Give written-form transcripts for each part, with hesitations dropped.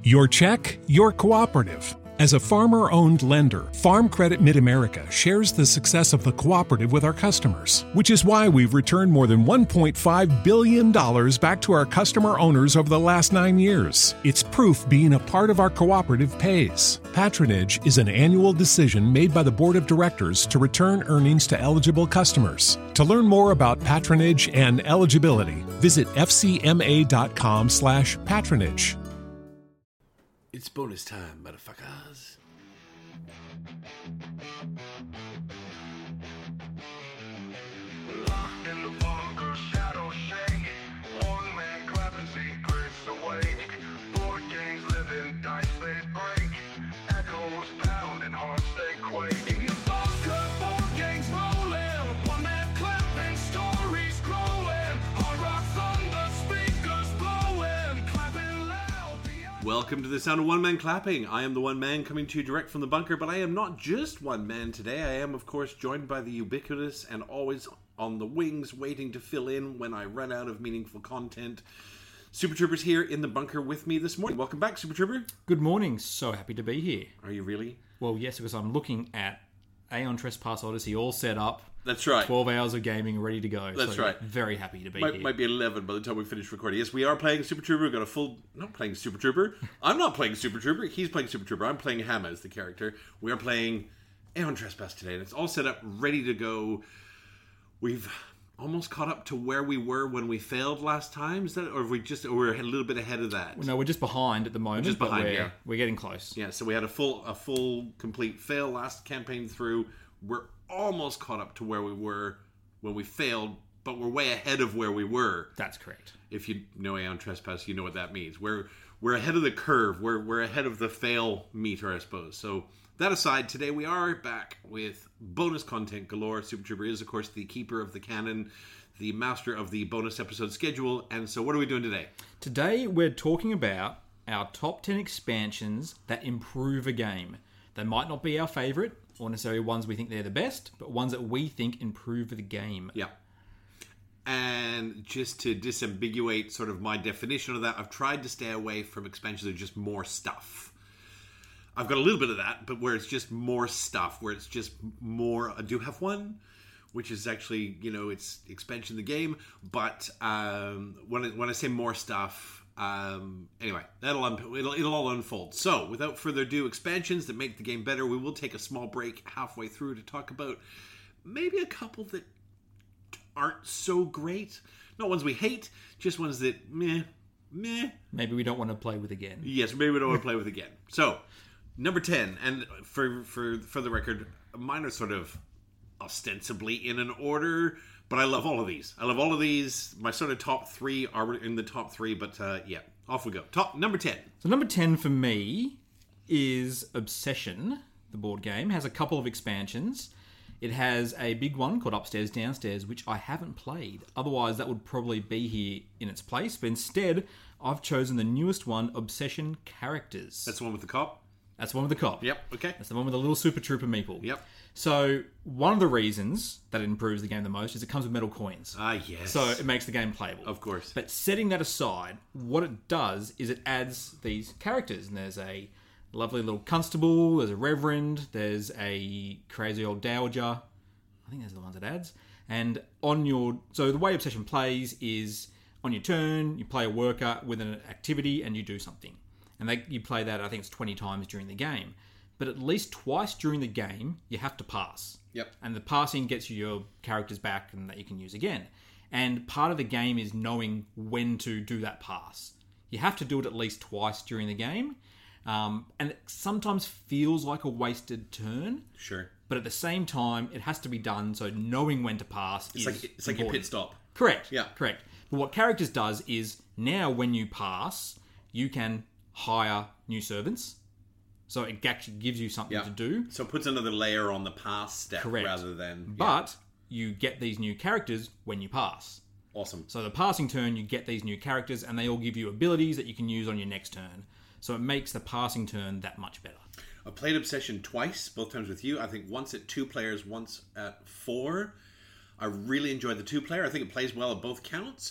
Your check, your cooperative. As a farmer-owned lender, Farm Credit Mid-America shares the success of the cooperative with our customers, which is why we've returned more than $1.5 billion back to our customer owners over the last 9 years. It's proof being a part of our cooperative pays. Patronage is an annual decision made by the Board of Directors to return earnings to eligible customers. To learn more about patronage and eligibility, visit fcma.com/patronage. It's bonus time, motherfuckers. Locked in the bunker, shadows shake. One man clapping secrets awake. Board games living, dice they break. Echoes pounding, hearts they quake. In the bunker, board games rolling. One man clapping, stories growing. Hard rock thunder, speakers blowing. Clapping loud. Welcome to the sound of one man clapping. I am the one man coming to you direct from the bunker, but I am not just one man today. I am, of course, joined by the ubiquitous and always on the wings, waiting to fill in when I run out of meaningful content. Super Trooper's here in the bunker with me this morning. Welcome back, Super Trooper. Good morning. So happy to be here. Are you really? Well, yes, because I'm looking at Aeon Trespass Odyssey all set up. That's right. 12 hours of gaming ready to go. That's right. Very happy to be here. Might be 11 by the time we finish recording. Yes, we are playing Super Trooper. We've got a full... Not playing Super Trooper. I'm not playing Super Trooper. He's playing Super Trooper. I'm playing Hamma as the character. We are playing Aeon Trespass today, and it's all set up, ready to go. We've almost caught up to where we were when we failed last time. Is that, or we're a little bit ahead of that? No, we're just behind at the moment. Just behind, yeah. We're getting close. Yeah, so we had a full, complete fail last campaign through. We're almost caught up to where we were when we failed, but we're way ahead of where we were. That's correct. If you know Aeon Trespass, you know what that means. We're ahead of the curve. We're ahead of the fail meter, I suppose. So that aside, today we are back with bonus content galore. Super Trooper is, of course, the keeper of the canon, the master of the bonus episode schedule. And so what are we doing today? Today we're talking about our top 10 expansions that improve a game. They might not be our favourite, or necessarily ones we think they're the best, but ones that we think improve the game. Yeah. And just to disambiguate sort of my definition of that, I've tried to stay away from expansions that are just more stuff. I've got a little bit of that, but where it's just more stuff, where it's just more... I do have one, which is actually, it's expansion of the game, but when I say more stuff... anyway, it'll all unfold. So, without further ado, expansions that make the game better. We will take a small break halfway through to talk about maybe a couple that aren't so great. Not ones we hate, just ones that meh. Maybe we don't want to play with again. Yes, maybe we don't want to play with again. So, number 10, and for the record, mine are sort of ostensibly in an order. But I love all of these. My sort of top 3 are in the top 3, but yeah, off we go. Number 10. So number 10 for me is Obsession, the board game. It has a couple of expansions. It has a big one called Upstairs Downstairs, which I haven't played. Otherwise, that would probably be here in its place. But instead, I've chosen the newest one, Obsession Characters. That's the one with the cop? That's the one with the cop. Yep, okay. That's the one with the little Super Trooper meeple. Yep. So, one of the reasons that it improves the game the most is it comes with metal coins. Ah, yes. So, it makes the game playable. Of course. But setting that aside, what it does is it adds these characters. And there's a lovely little constable, there's a reverend, there's a crazy old dowager. I think those are the ones it adds. And so the way Obsession plays is on your turn, you play a worker with an activity and you do something. And you play that, I think it's 20 times during the game. But at least twice during the game, you have to pass. Yep. And the passing gets you your characters back and that you can use again. And part of the game is knowing when to do that pass. You have to do it at least twice during the game. And it sometimes feels like a wasted turn. Sure. But at the same time, it has to be done, so knowing when to pass is It's like your pit stop. Correct. Yeah. Correct. But what Characters does is, now when you pass, you can hire new servants. So it actually gives you something to do. So it puts another layer on the pass step. Correct. Rather than... But you get these new characters when you pass. Awesome. So the passing turn, you get these new characters, and they all give you abilities that you can use on your next turn. So it makes the passing turn that much better. I've played Obsession twice, both times with you. I think once at 2 players, once at 4. I really enjoyed the 2-player. I think it plays well at both counts.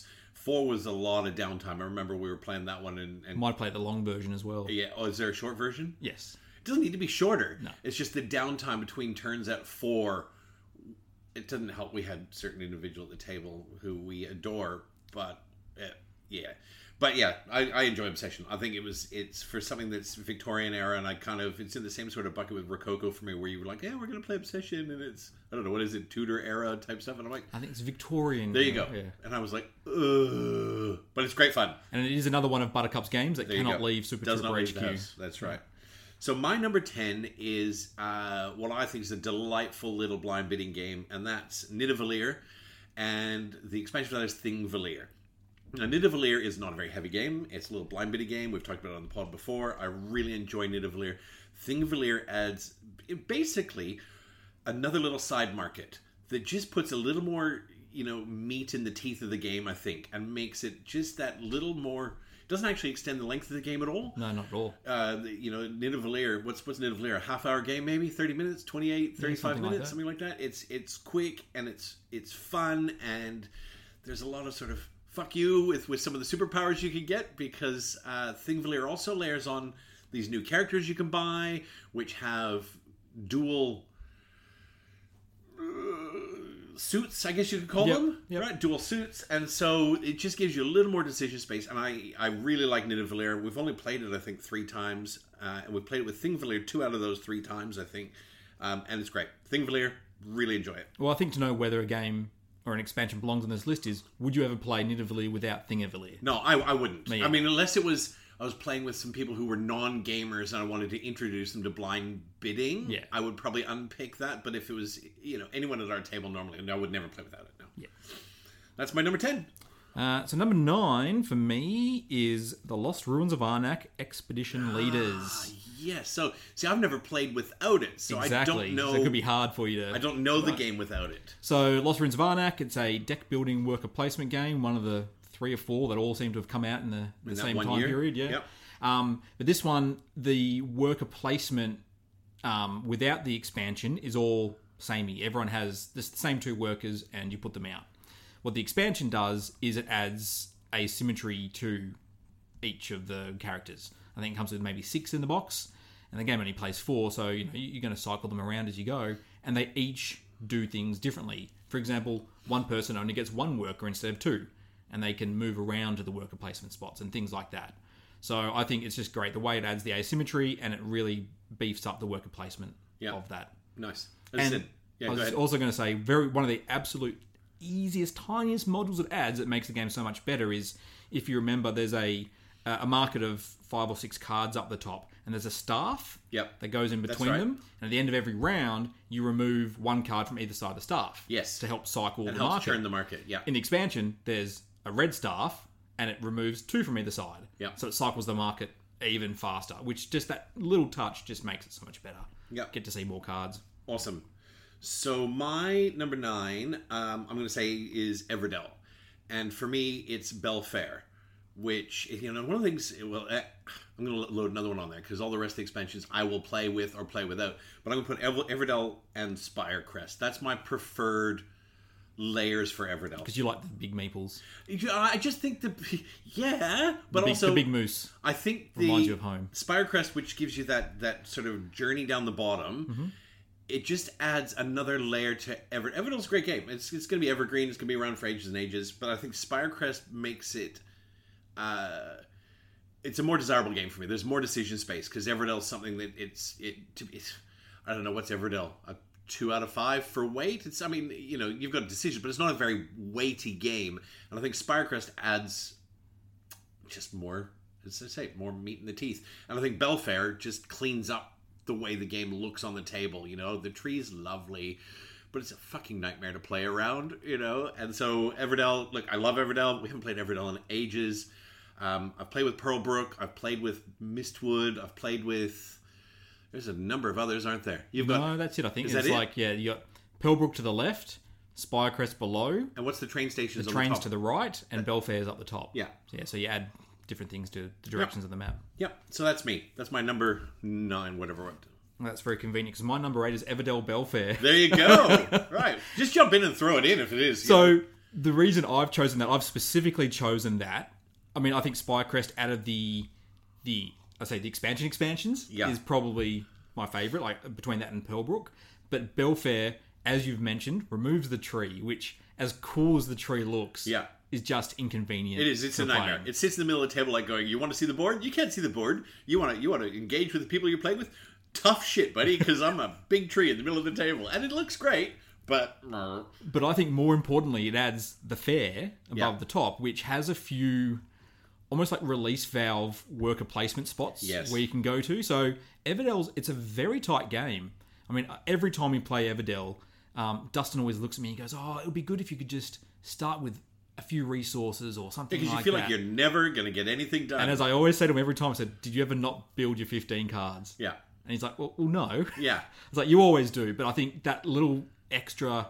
4 was a lot of downtime. I remember we were playing that one, and Might play the long version as well. yeah. Oh, is there a short version? Yes. It doesn't need to be shorter. No. It's just the downtime between turns at 4. It doesn't help. We had certain individual at the table who we adore, but yeah. But yeah, I enjoy Obsession. I think it's for something that's Victorian era, and it's in the same sort of bucket with Rococo for me, where you were like, yeah, we're going to play Obsession, and it's, I don't know, what is it, Tudor era type stuff, and I'm like, I think it's Victorian. there you go. Yeah. And I was like, ugh. But it's great fun. And it is another one of Buttercup's games that There you cannot go. leave Super Does Trooper not leave HQ. the house. That's right. So my number 10 is what I think is a delightful little blind bidding game, and that's Nidavellir, and the expansion for that is Thingvellir. Now, Nidavellir is not a very heavy game. It's a little blind bidding game. We've talked about it on the pod before. I really enjoy Nidavellir. Thingvellir adds basically another little side market that just puts a little more, meat in the teeth of the game, I think, and makes it just that little more. It doesn't actually extend the length of the game at all. No, not at all. Nidavellir, what's Nidavellir? A half-hour game, maybe 30 minutes, 28, 35 something like minutes, that. something like that. It's quick and it's fun, and there's a lot of sort of fuck you with some of the superpowers you can get, because Thingvellir also layers on these new characters you can buy, which have dual suits, I guess you could call them. Yep. Right? Dual suits. And so it just gives you a little more decision space. And I really like Nidavellir. We've only played it, I think, 3 times. And we've played it with Thingvellir 2 out of those 3 times, I think. And it's great. Thingvellir, really enjoy it. Well, I think to know whether a game or an expansion belongs on this list is, would you ever play Nidavellir without Thingvellir? No, I wouldn't. Me I either. mean, unless it was, I was playing with some people who were non-gamers and I wanted to introduce them to blind bidding, Yeah. I would probably unpick that. But if it was, anyone at our table normally, I would never play without it. No. Yeah. That's my number 10. So number 9 for me is The Lost Ruins of Arnak Expedition Leaders. Yes. So, see, I've never played without it, so Exactly. I don't know. So it could be hard for you to... I don't know the game without it. So Lost Ruins of Arnak, it's a deck-building worker placement game, one of the 3 or 4 that all seem to have come out in the that same one time year? period. Yeah. Yep. But this one, the worker placement without the expansion is all samey. Everyone has the same 2 workers and you put them out. What the expansion does is it adds asymmetry to each of the characters. I think it comes with maybe 6 in the box, and the game only plays 4, so you're going to cycle them around as you go, and they each do things differently. For example, one person only gets 1 worker instead of 2, and they can move around to the worker placement spots and things like that. So I think it's just great the way it adds the asymmetry, and it really beefs up the worker placement of that. Nice. And Yeah, I go was ahead. also going to say, one of the absolute easiest, tiniest modules it adds that makes the game so much better is, if you remember, there's a market of 5 or 6 cards up the top, and there's a staff Yep. that goes in between right. them, and at the end of every round, you remove 1 card from either side of the staff. Yes. To help cycle It the helps market. turn the market. Yeah. In the expansion, there's a red staff, and it removes 2 from either side. Yep. So it cycles the market even faster, which just that little touch just makes it so much better. Yep. Get to see more cards. Awesome. So my number 9, I'm going to say, is Everdell. And for me, it's Belfair, which, one of the things, I'm going to load another one on there, because all the rest of the expansions I will play with or play without. But I'm going to put Everdell and Spirecrest. That's my preferred layers for Everdell. Because you like the big meeples. I just think but The also big moose. I think Reminds you of home. Spirecrest, which gives you that sort of journey down the bottom, Mm-hmm. it just adds another layer to Everdell's a great game. It's going to be evergreen. It's going to be around for ages and ages. But I think Spirecrest makes it. It's a more desirable game for me. There's more decision space because Everdell's something that it's I don't know what's Everdell. A 2 out of 5 for weight. It's you've got a decision, but it's not a very weighty game. And I think Spirecrest adds just more, as I say, more meat in the teeth. And I think Belfair just cleans up the way the game looks on the table. The tree's lovely, but it's a fucking nightmare to play around. And so Everdell, look, I love Everdell. We haven't played Everdell in ages. I've played with Pearlbrook. I've played with Mistwood. I've played with. There's a number of others, aren't there? No, that's it. I think Is it's that it? you got Pearlbrook to the left, Spirecrest below, And what's the train stations? the on trains the top? to the right, and Belfair's up the top. Yeah. So you add different things to the directions of the map. Yep. So that's me. That's my number 9, whatever. Well, that's very convenient because my number 8 is Everdell Belfair. There you go. Right. Just jump in and throw it in if it is. So the reason I've chosen that, I've specifically chosen that. I mean, I think Spirecrest out of the expansions is probably my favourite, like between that and Pearlbrook. But Belfair, as you've mentioned, removes the tree, which, as cool as the tree looks, is just inconvenient. It is. It's a nightmare. It sits in the middle of the table like going, you want to see the board? You can't see the board. You want to engage with the people you're playing with? Tough shit, buddy, because I'm a big tree in the middle of the table. And it looks great, but I think more importantly, it adds the fair above the top, which has a few almost like release valve worker placement spots where you can go to. So Everdell's, it's a very tight game. I mean, every time we play Everdell, Dustin always looks at me and goes, oh, it would be good if you could just start with a few resources or something like that. Because you feel like you're never going to get anything done. And as I always say to him every time, I said, did you ever not build your 15 cards? Yeah. And he's like, well no. Yeah. It's like, you always do. But I think that little extra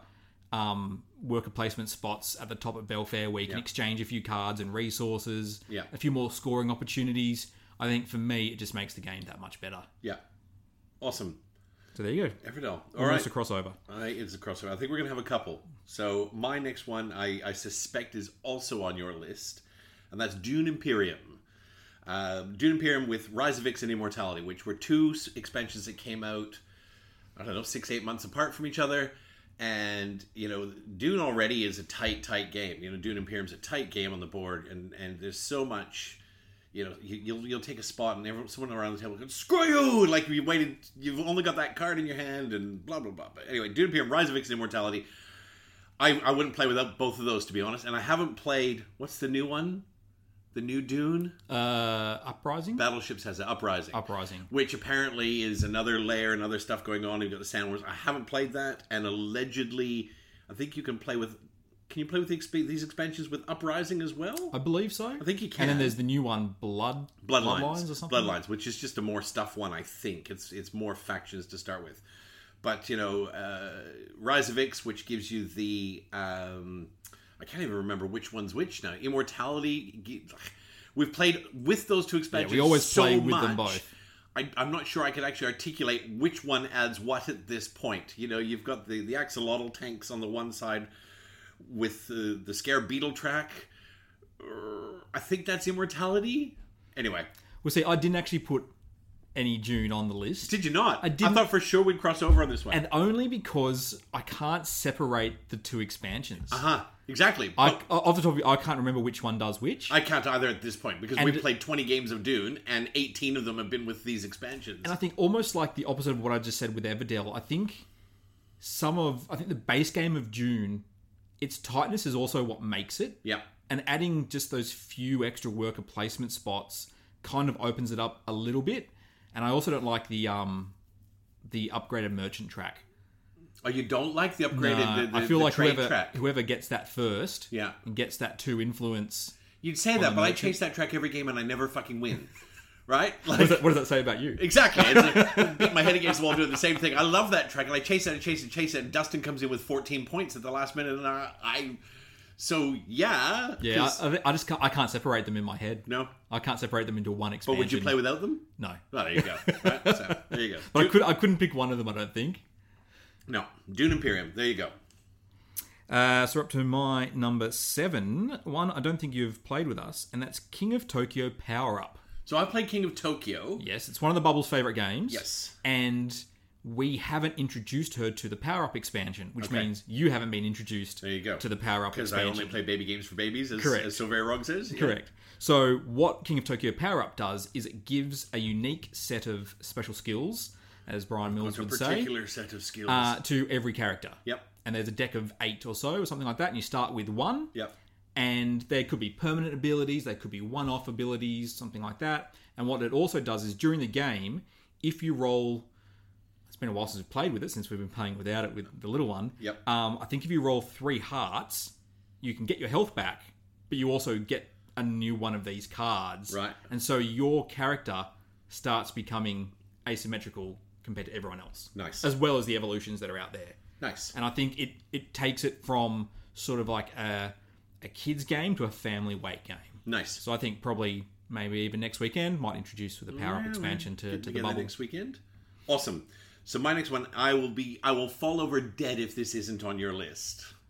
worker placement spots at the top of Belfair where you can exchange a few cards and resources, a few more scoring opportunities, I think for me, it just makes the game that much better. Yeah. Awesome. So there you go. Everdell. Almost a crossover. It's a crossover. I think we're going to have a couple. So my next one, I suspect, is also on your list, and that's Dune Imperium. Dune Imperium with Rise of Ix and Immortality, which were two expansions that came out, 6-8 months apart from each other. And, Dune already is a tight game. Dune Imperium's a tight game on the board, and there's so much... you'll take a spot and someone around the table goes, screw you! Like, you've only got that card in your hand and blah, blah, blah. But anyway, Dune Imperium, Rise of Ix and Immortality. I wouldn't play without both of those, to be honest. And I haven't played, what's the new one? The new Dune? Uprising? Battleships has an Uprising. Which apparently is another layer and other stuff going on. You've got the Sand Wars. I haven't played that. And allegedly, I think you can play with... Can you play with these expansions with Uprising as well? I believe so. I think you can. And then there's the new one, Bloodlines or something? Bloodlines, which is just a more stuff one, I think. It's more factions to start with. But, Rise of Ix, which gives you the... I can't even remember which one's which now. Immortality. We've played with those two expansions we always so play with much. them both. I'm not sure I could actually articulate which one adds what at this point. You've got the axolotl tanks on the one side with the Scare Beetle track. I think that's Immortality. Anyway. Well, see, I didn't actually put any Dune on the list. Did you not? I didn't. I thought for sure we'd cross over on this one. And only because I can't separate the two expansions. Exactly. Off the top of it, I can't remember which one does which. I can't either at this point, because we've played 20 games of Dune, and 18 of them have been with these expansions. And I think almost like the opposite of what I just said with Everdell, I think the base game of Dune, its tightness is also what makes it. Yeah. And adding just those few extra worker placement spots kind of opens it up a little bit. And I also don't like the upgraded merchant track. Oh, you don't like the upgraded I feel like track? whoever gets that first and gets that 2 influence. You'd say that, but I chase that track every game and I never fucking win. Right? Like, what does that say about you? Exactly. It's like, beat my head against the wall doing the same thing. I love that track, and I chase it and chase it and chase it, and Dustin comes in with 14 points at the last minute, and So, yeah. Yeah, I can't separate them in my head. No? I can't separate them into one expansion. But would you play without them? No. Oh, there you go. Right? So, there you go. But I couldn't pick one of them, I don't think. No. Dune Imperium. There you go. So we're up to my number 7. One I don't think you've played with us, and that's King of Tokyo Power Up. So I've played King of Tokyo. Yes, it's one of the Bubble's favourite games. Yes. And we haven't introduced her to the Power Up expansion, which means you haven't been introduced to the Power Up expansion. Because I only play baby games for babies, as Silveira Rog says. Yeah. Correct. So what King of Tokyo Power Up does is it gives a unique set of special skills, as Brian Mills would say. A particular set of skills. To every character. Yep. And there's a deck of 8 or so, or something like that, and you start with 1. Yep. And there could be permanent abilities, there could be one-off abilities, something like that. And what it also does is during the game, if you roll... It's been a while since we've played with it, since we've been playing without it with the little one. Yep. I think if you roll 3 hearts, you can get your health back, but you also get a new one of these cards. Right. And so your character starts becoming asymmetrical compared to everyone else. Nice. As well as the evolutions that are out there. Nice. And I think it takes it from sort of like a kid's game to a family weight game. Nice. So I think probably maybe even next weekend might introduce with a Power Up expansion to the Bubble. Next weekend. Awesome. So my next one, I will fall over dead if this isn't on your list.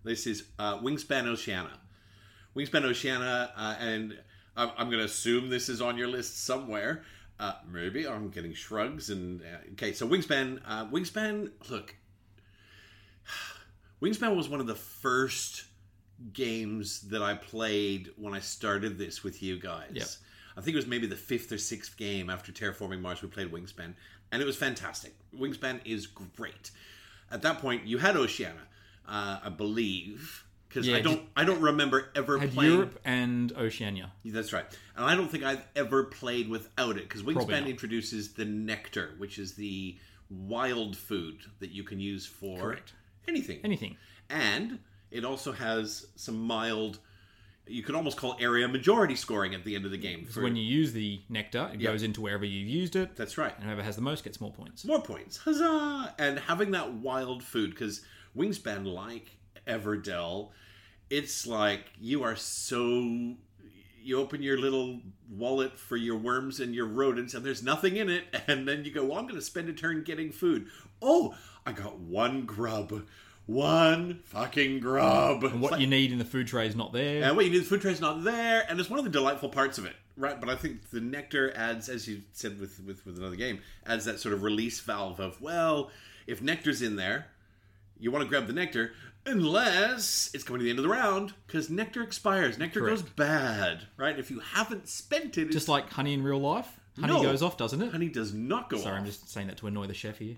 This is Wingspan Oceania. Wingspan Oceania, and I'm going to assume this is on your list somewhere. Maybe I'm getting shrugs. And okay, so Wingspan. Look, Wingspan was one of the first games that I played when I started this with you guys. Yep. I think it was maybe the 5th or 6th game after Terraforming Mars we played Wingspan, and it was fantastic. Wingspan is great. At that point, you had Oceania, I believe, because Yeah, I don't remember ever Had playing. Europe and Oceania. That's right, and I don't think I've ever played without it because Probably Wingspan not. introduces the nectar, which is the wild food that you can use for Correct. anything. Anything. And it also has some mild, you could almost call area majority scoring at the end of the game. So when you use the nectar, it goes into wherever you've used it. That's right. And whoever has the most gets more points. More points. Huzzah! And having that wild food, because Wingspan, like Everdell, it's like you are so... You open your little wallet for your worms and your rodents, and there's nothing in it, and then you go, well, I'm going to spend a turn getting food. Oh, I got one grub. One fucking grub. And what you need in the food tray is not there. And what you need, the food tray's not there, and it's one of the delightful parts of it, right? But I think the nectar adds, as you said with another game, adds that sort of release valve of, well, if nectar's in there, you want to grab the nectar, unless it's coming to the end of the round, because nectar expires. Nectar Correct. goes bad, right? If you haven't spent it, Just like honey in real life. Honey No. goes off, doesn't it? honey does not go Sorry, off. I'm just saying that to annoy the chef here.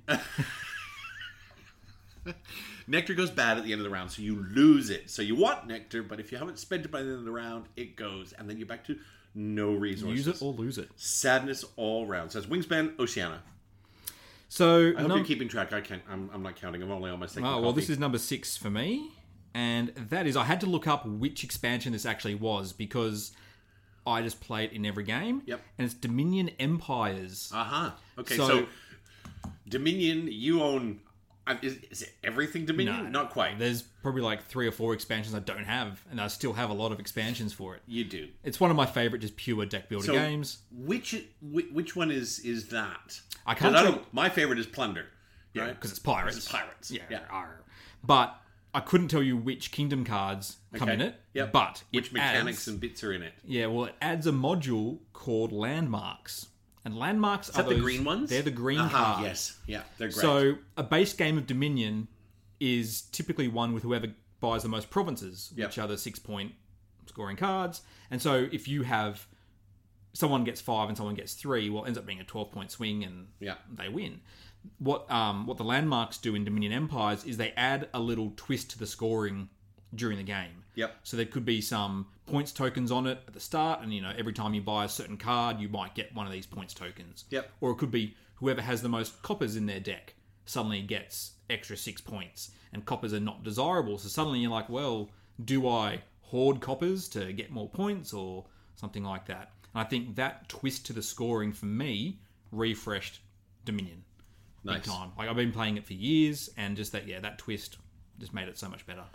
Nectar goes bad at the end of the round, so you lose it. So you want nectar, but if you haven't spent it by the end of the round, it goes, and then you're back to no resources. Use it or lose it. Sadness all round. So it's Wingspan, Oceania. So, I hope you're keeping track. I can't. I'm not counting. I'm only on my second. well, copy. this is number 6 for me. And that is, I had to look up which expansion this actually was because I just play it in every game. Yep. And it's Dominion Empires. Okay, So- so Dominion, you own. Is it everything Dominion? No. Not quite. There's probably like 3 or 4 expansions I don't have, and I still have a lot of expansions for it. You do. It's one of my favorite just pure deck builder So games. which one is that? I can't 'Cause tell- don't. My favorite is Plunder. Yeah, right? because it's pirates. It's pirates. Yeah. arr. But I couldn't tell you which kingdom cards come Okay. in it. Yep. But Which it mechanics adds, and bits are in it? Yeah, well, it adds a module called Landmarks. And Landmarks Is are that the those, green ones? They're the green Uh-huh, cards. Yes. Yeah, they're great. So a base game of Dominion is typically won with whoever buys the most provinces, Yep. which are the 6-point scoring cards. And so if you have someone gets 5 and someone gets 3, well, it ends up being a 12-point swing and Yeah. they win. What the landmarks do in Dominion Empires is they add a little twist to the scoring during the game. Yep. So there could be some points tokens on it at the start, and every time you buy a certain card, you might get one of these points tokens. Yep. Or it could be whoever has the most coppers in their deck suddenly gets extra 6 points, and coppers are not desirable. So suddenly you're like, well, do I hoard coppers to get more points or something like that? And I think that twist to the scoring for me refreshed Dominion. Nice. Big time. Like I've been playing it for years, and just that twist just made it so much better.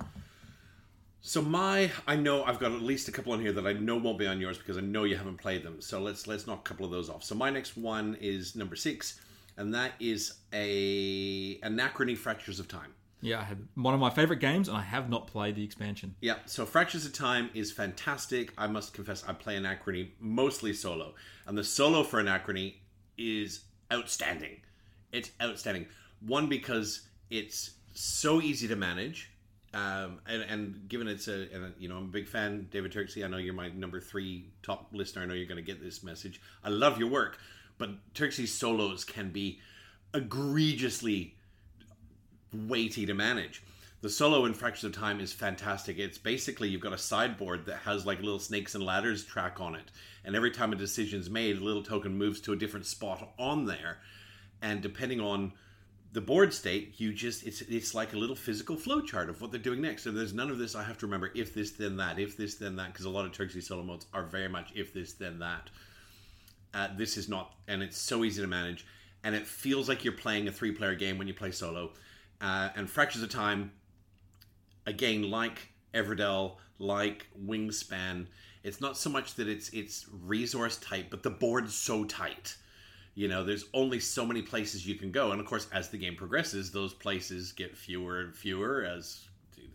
So I know I've got at least a couple on here that I know won't be on yours because I know you haven't played them. So let's knock a couple of those off. So my next one is number 6, and that is a Anachrony Fractures of Time. Yeah, I had one of my favorite games, and I have not played the expansion. Yeah, so Fractures of Time is fantastic. I must confess, I play Anachrony mostly solo, and the solo for Anachrony is outstanding. It's outstanding. One, because it's so easy to manage. And given I'm a big fan, David Turksey. I know you're my number 3 top listener. I know you're going to get this message. I love your work, but Turksey's solos can be egregiously weighty to manage. The solo in Fractures of Time is fantastic. It's basically you've got a sideboard that has like a little snakes and ladders track on it, and every time a decision's made, a little token moves to a different spot on there, and depending on the board state, it's like a little physical flowchart of what they're doing next. And there's none of this I have to remember if this then that, if this then that, because a lot of Turksey solo modes are very much if this then that. This is not, and it's so easy to manage, and it feels like you're playing a 3-player game when you play solo. And Fractures of Time, again, like Everdell, like Wingspan, it's not so much that it's resource tight, but the board's so tight. There's only so many places you can go. And of course, as the game progresses, those places get fewer and fewer as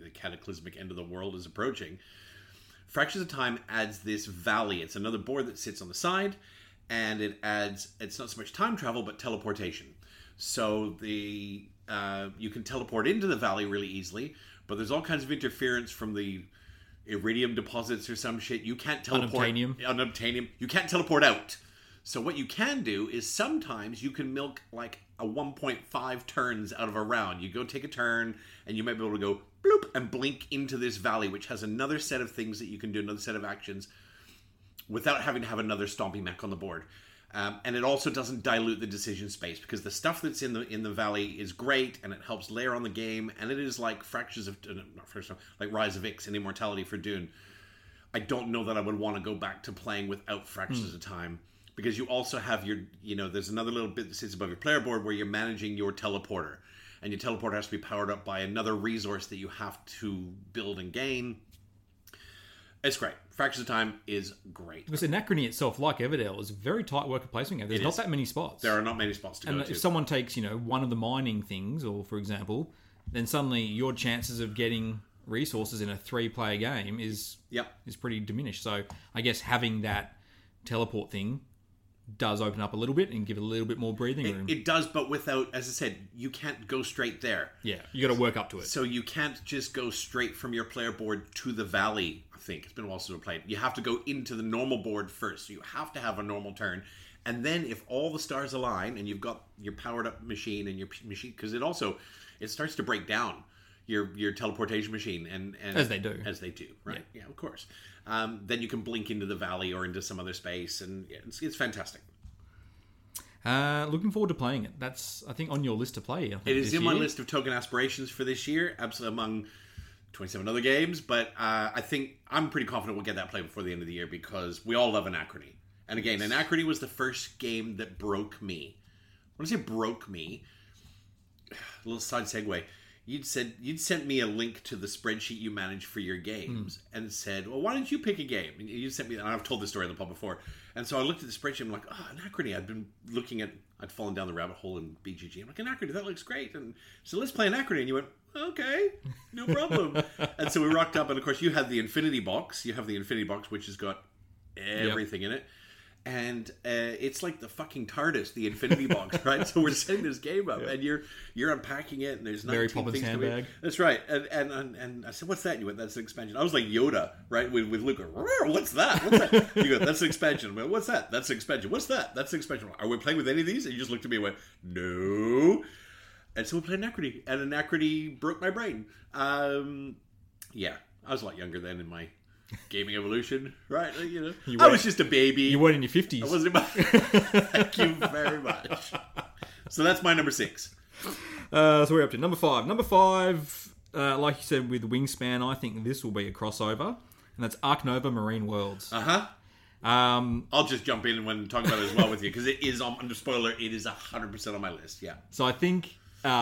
the cataclysmic end of the world is approaching, Fractures of Time adds this valley. It's another board that sits on the side, and it's not so much time travel, but teleportation. So you can teleport into the valley really easily, but there's all kinds of interference from the iridium deposits or some shit. You can't teleport... Unobtainium. You can't teleport out. So what you can do is sometimes you can milk like a 1.5 turns out of a round. You go take a turn, and you might be able to go bloop and blink into this valley, which has another set of things that you can do, another set of actions, without having to have another stompy mech on the board. And it also doesn't dilute the decision space, because the stuff that's in the valley is great, and it helps layer on the game, and it is like like Rise of Ix and Immortality for Dune. I don't know that I would want to go back to playing without Fractures of Time, because you also have there's another little bit that sits above your player board where you're managing your teleporter, and your teleporter has to be powered up by another resource that you have to build and gain. It's great. Fractures of Time is great. Because Anachrony itself, like Everdell, is a very tight worker placement game. There's not that many spots. There are not many spots to go to. And if someone takes, one of the mining things, or for example, then suddenly your chances of getting resources in a 3-player game is pretty diminished. So I guess having that teleport thing does open up a little bit and give it a little bit more breathing room. It does, but without, as I said, you can't go straight there. Yeah, you got to work up to it. So you can't just go straight from your player board to the valley, I think. It's been a while since we played. You have to go into the normal board first. So you have to have a normal turn. And then if all the stars align and you've got your powered up machine and your machine, because it starts to break down your teleportation machine. And As they do, right? Yeah, of course. Then you can blink into the valley or into some other space, and it's fantastic. Looking forward to playing it. That's, I think, on your list to play. It is in my list of token aspirations for this year, absolutely among 27 other games, but I think I'm pretty confident we'll get that played before the end of the year, because we all love Anachrony. And again, Anachrony was the first game that broke me. When I say broke me, a little side segue. You'd sent me a link to the spreadsheet you manage for your games and said, well, why don't you pick a game? And you sent me, and I've told this story on the pod before. And so I looked at the spreadsheet and I'm like, Anachrony. I'd fallen down the rabbit hole in BGG. I'm like, Anachrony, that looks great. And so let's play Anachrony. And you went, okay, no problem. And so we rocked up, and of course you had the Infinity Box. You have the Infinity Box, which has got everything in it. And it's like the fucking TARDIS, the Infinity Box, right? So we're setting this game up, and you're unpacking it, and there's 19 Mary Poppins things handbag. That's right. And I said, "What's that?" And you went, "That's an expansion." I was like Yoda, right? With Luke, what's that? What's that? You go, "That's an expansion." I went, "What's that?" "That's an expansion." "What's that?" "That's an expansion." "Are we playing with any of these?" And you just looked at me and went, "No." And so we played Anachrony, and Anachrony broke my brain. Yeah, I was a lot younger then in my gaming evolution, right? I was just a baby. You weren't in your 50s. I wasn't. Thank you very much. So that's my number 6. So we're up to number 5. Number 5, like you said with Wingspan, I think this will be a crossover, and that's Ark Nova Marine Worlds. I'll just jump in when talking about it as well with you, because it is under spoiler. It is 100% on my list. Yeah. So I think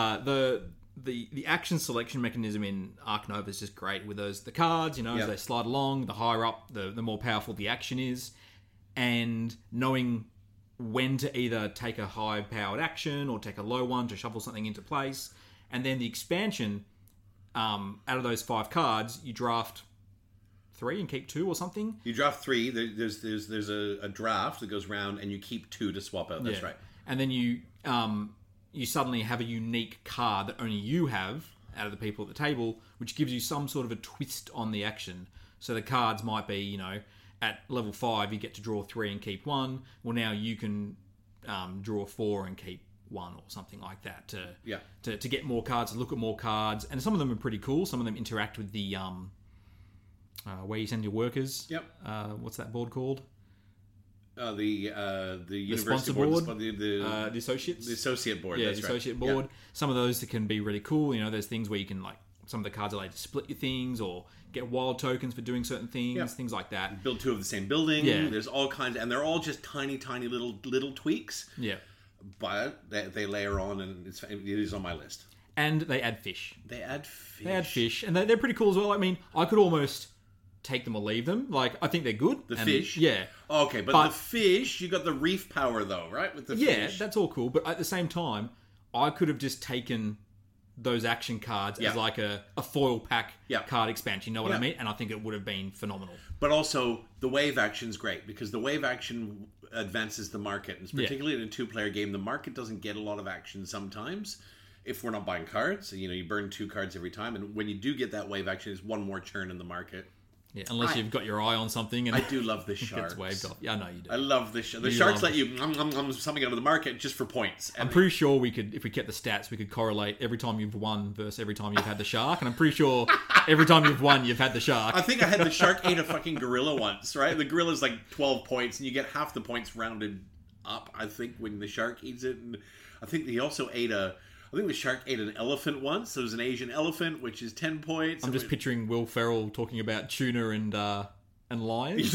the action selection mechanism in Ark Nova is just great with the cards, as they slide along, the higher up, the more powerful the action is, and knowing when to either take a high-powered action or take a low one to shuffle something into place. And then the expansion, out of those 5 cards, you draft 3 and keep 2 or something. You draft 3, there's a draft that goes round, and you keep 2 to swap out. That's right. And then you suddenly have a unique card that only you have out of the people at the table, which gives you some sort of a twist on the action. So the cards might be, at level 5, you get to draw 3 and keep 1. Well, now you can draw 4 and keep 1 or something like that to get more cards, to look at more cards. And some of them are pretty cool. Some of them interact with the where you send your workers. Yep. What's that board called? The university board, the associates, the associate board. Yeah, that's the right. associate board. Yeah. Some of those that can be really cool. There's things where you can some of the cards allow you to split your things or get wild tokens for doing certain things, things like that. Build 2 of the same building. Yeah. There's all kinds, and they're all just tiny little tweaks. Yeah, but they layer on, and it is on my list. And they add fish. They add fish, and they're pretty cool as well. I mean, I could almost take them or leave them. I think they're good. The fish? Yeah. Okay, but the fish, you got the reef power though, right? With the fish. Yeah, that's all cool. But at the same time, I could have just taken those action cards Yeah. as like a foil pack Yeah. card expansion. You know what I Yeah. mean? And I think it would have been phenomenal. But also, the wave action's great because the wave action advances the market. And particularly in a two-player game, the market doesn't get a lot of action sometimes if we're not buying cards. You know, you burn 2 cards every time. And when you do get that wave action, it's one more churn in the market. Yeah, unless you've got your eye on something and I do love the it sharks. gets waved off. Yeah, I know you do. I love the sharks. The You sharks love let you something out of the market just for points. I'm pretty sure we could, if we kept the stats, we could correlate every time you've won versus every time you've had the shark. And I'm pretty sure every time you've won, you've had the shark. I think I had the shark ate a fucking gorilla once, right? The gorilla's like 12 points, and you get half the points rounded up, I think, when the shark eats it. And I think he also ate I think the shark ate an elephant once. So it was an Asian elephant, which is 10 points. I'm just picturing Will Ferrell talking about tuna and lions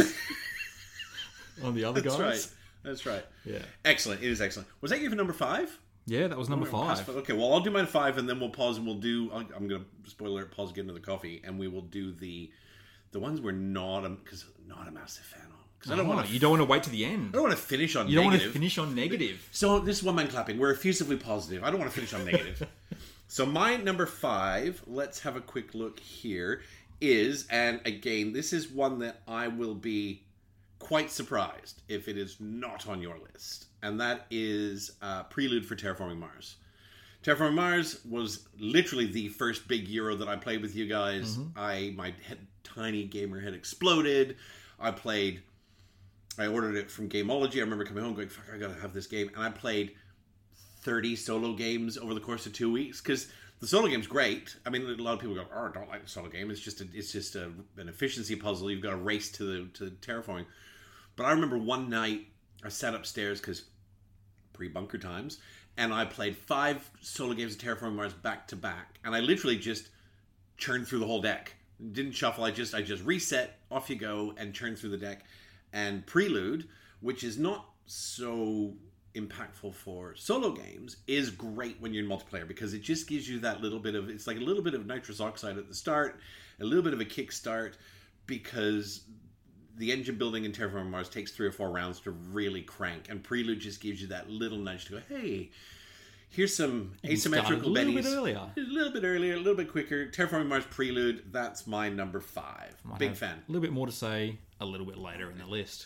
on the other That's guys. right. That's right. Yeah. Excellent. It is excellent. Was that your number 5? Yeah, that was number 5. Okay, well, I'll do mine 5, and then we'll pause, and we'll do... I'm going to, spoiler alert, pause, get into the coffee, and we will do the ones we're not a massive fan of. Because I don't want to... You don't want to wait to the end. I don't want to finish on You don't want negative. to finish on negative. So this is one-man clapping. We're effusively positive. I don't want to finish on negative. So my number 5, let's have a quick look here, is, and again, this is one that I will be quite surprised if it is not on your list. And that is Prelude for Terraforming Mars. Terraforming Mars was literally the first big Euro that I played with you guys. My tiny gamer head exploded. I ordered it from Gameology. I remember coming home going, fuck, I gotta have this game. And I played 30 solo games over the course of 2 weeks. Because the solo game's great. I mean, a lot of people go, oh, I don't like the solo game. It's just an efficiency puzzle. You've got to race to terraforming. But I remember one night, I sat upstairs, because pre-bunker times, and I played 5 solo games of Terraforming Mars back to back. And I literally just churned through the whole deck. Didn't shuffle. I just reset, off you go, and churned through the deck. And Prelude, which is not so impactful for solo games, is great when you're in multiplayer because it just gives you that little bit of, it's like a little bit of nitrous oxide at the start, a little bit of a kickstart, because the engine building in Terraforming Mars takes 3 or 4 rounds to really crank, and Prelude just gives you that little nudge to go, hey, here's some asymmetrical a little bennies. bit earlier. A little bit earlier, a little bit quicker. Terraforming Mars Prelude, that's my number 5. Big fan. A little bit more to say a little bit later in the list.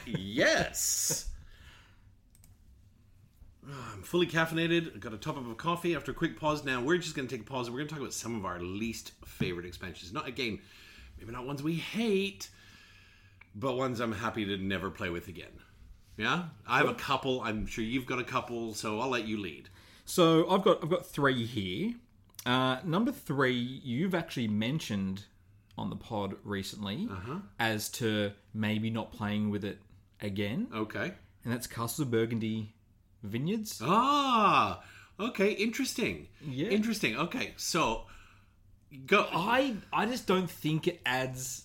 Yes. I'm fully caffeinated. I've got a top up of coffee after a quick pause. Now, we're just going to take a pause and we're going to talk about some of our least favorite expansions. Not, again, maybe not ones we hate, but ones I'm happy to never play with again. Yeah? I have a couple. I'm sure you've got a couple, so I'll let you lead. So I've got 3 here. Number 3, you've actually mentioned on the pod recently as to maybe not playing with it again. Okay. And that's Castles of Burgundy Vineyards. Ah, okay. Interesting. Yeah. Interesting. Okay, so go. I just don't think it adds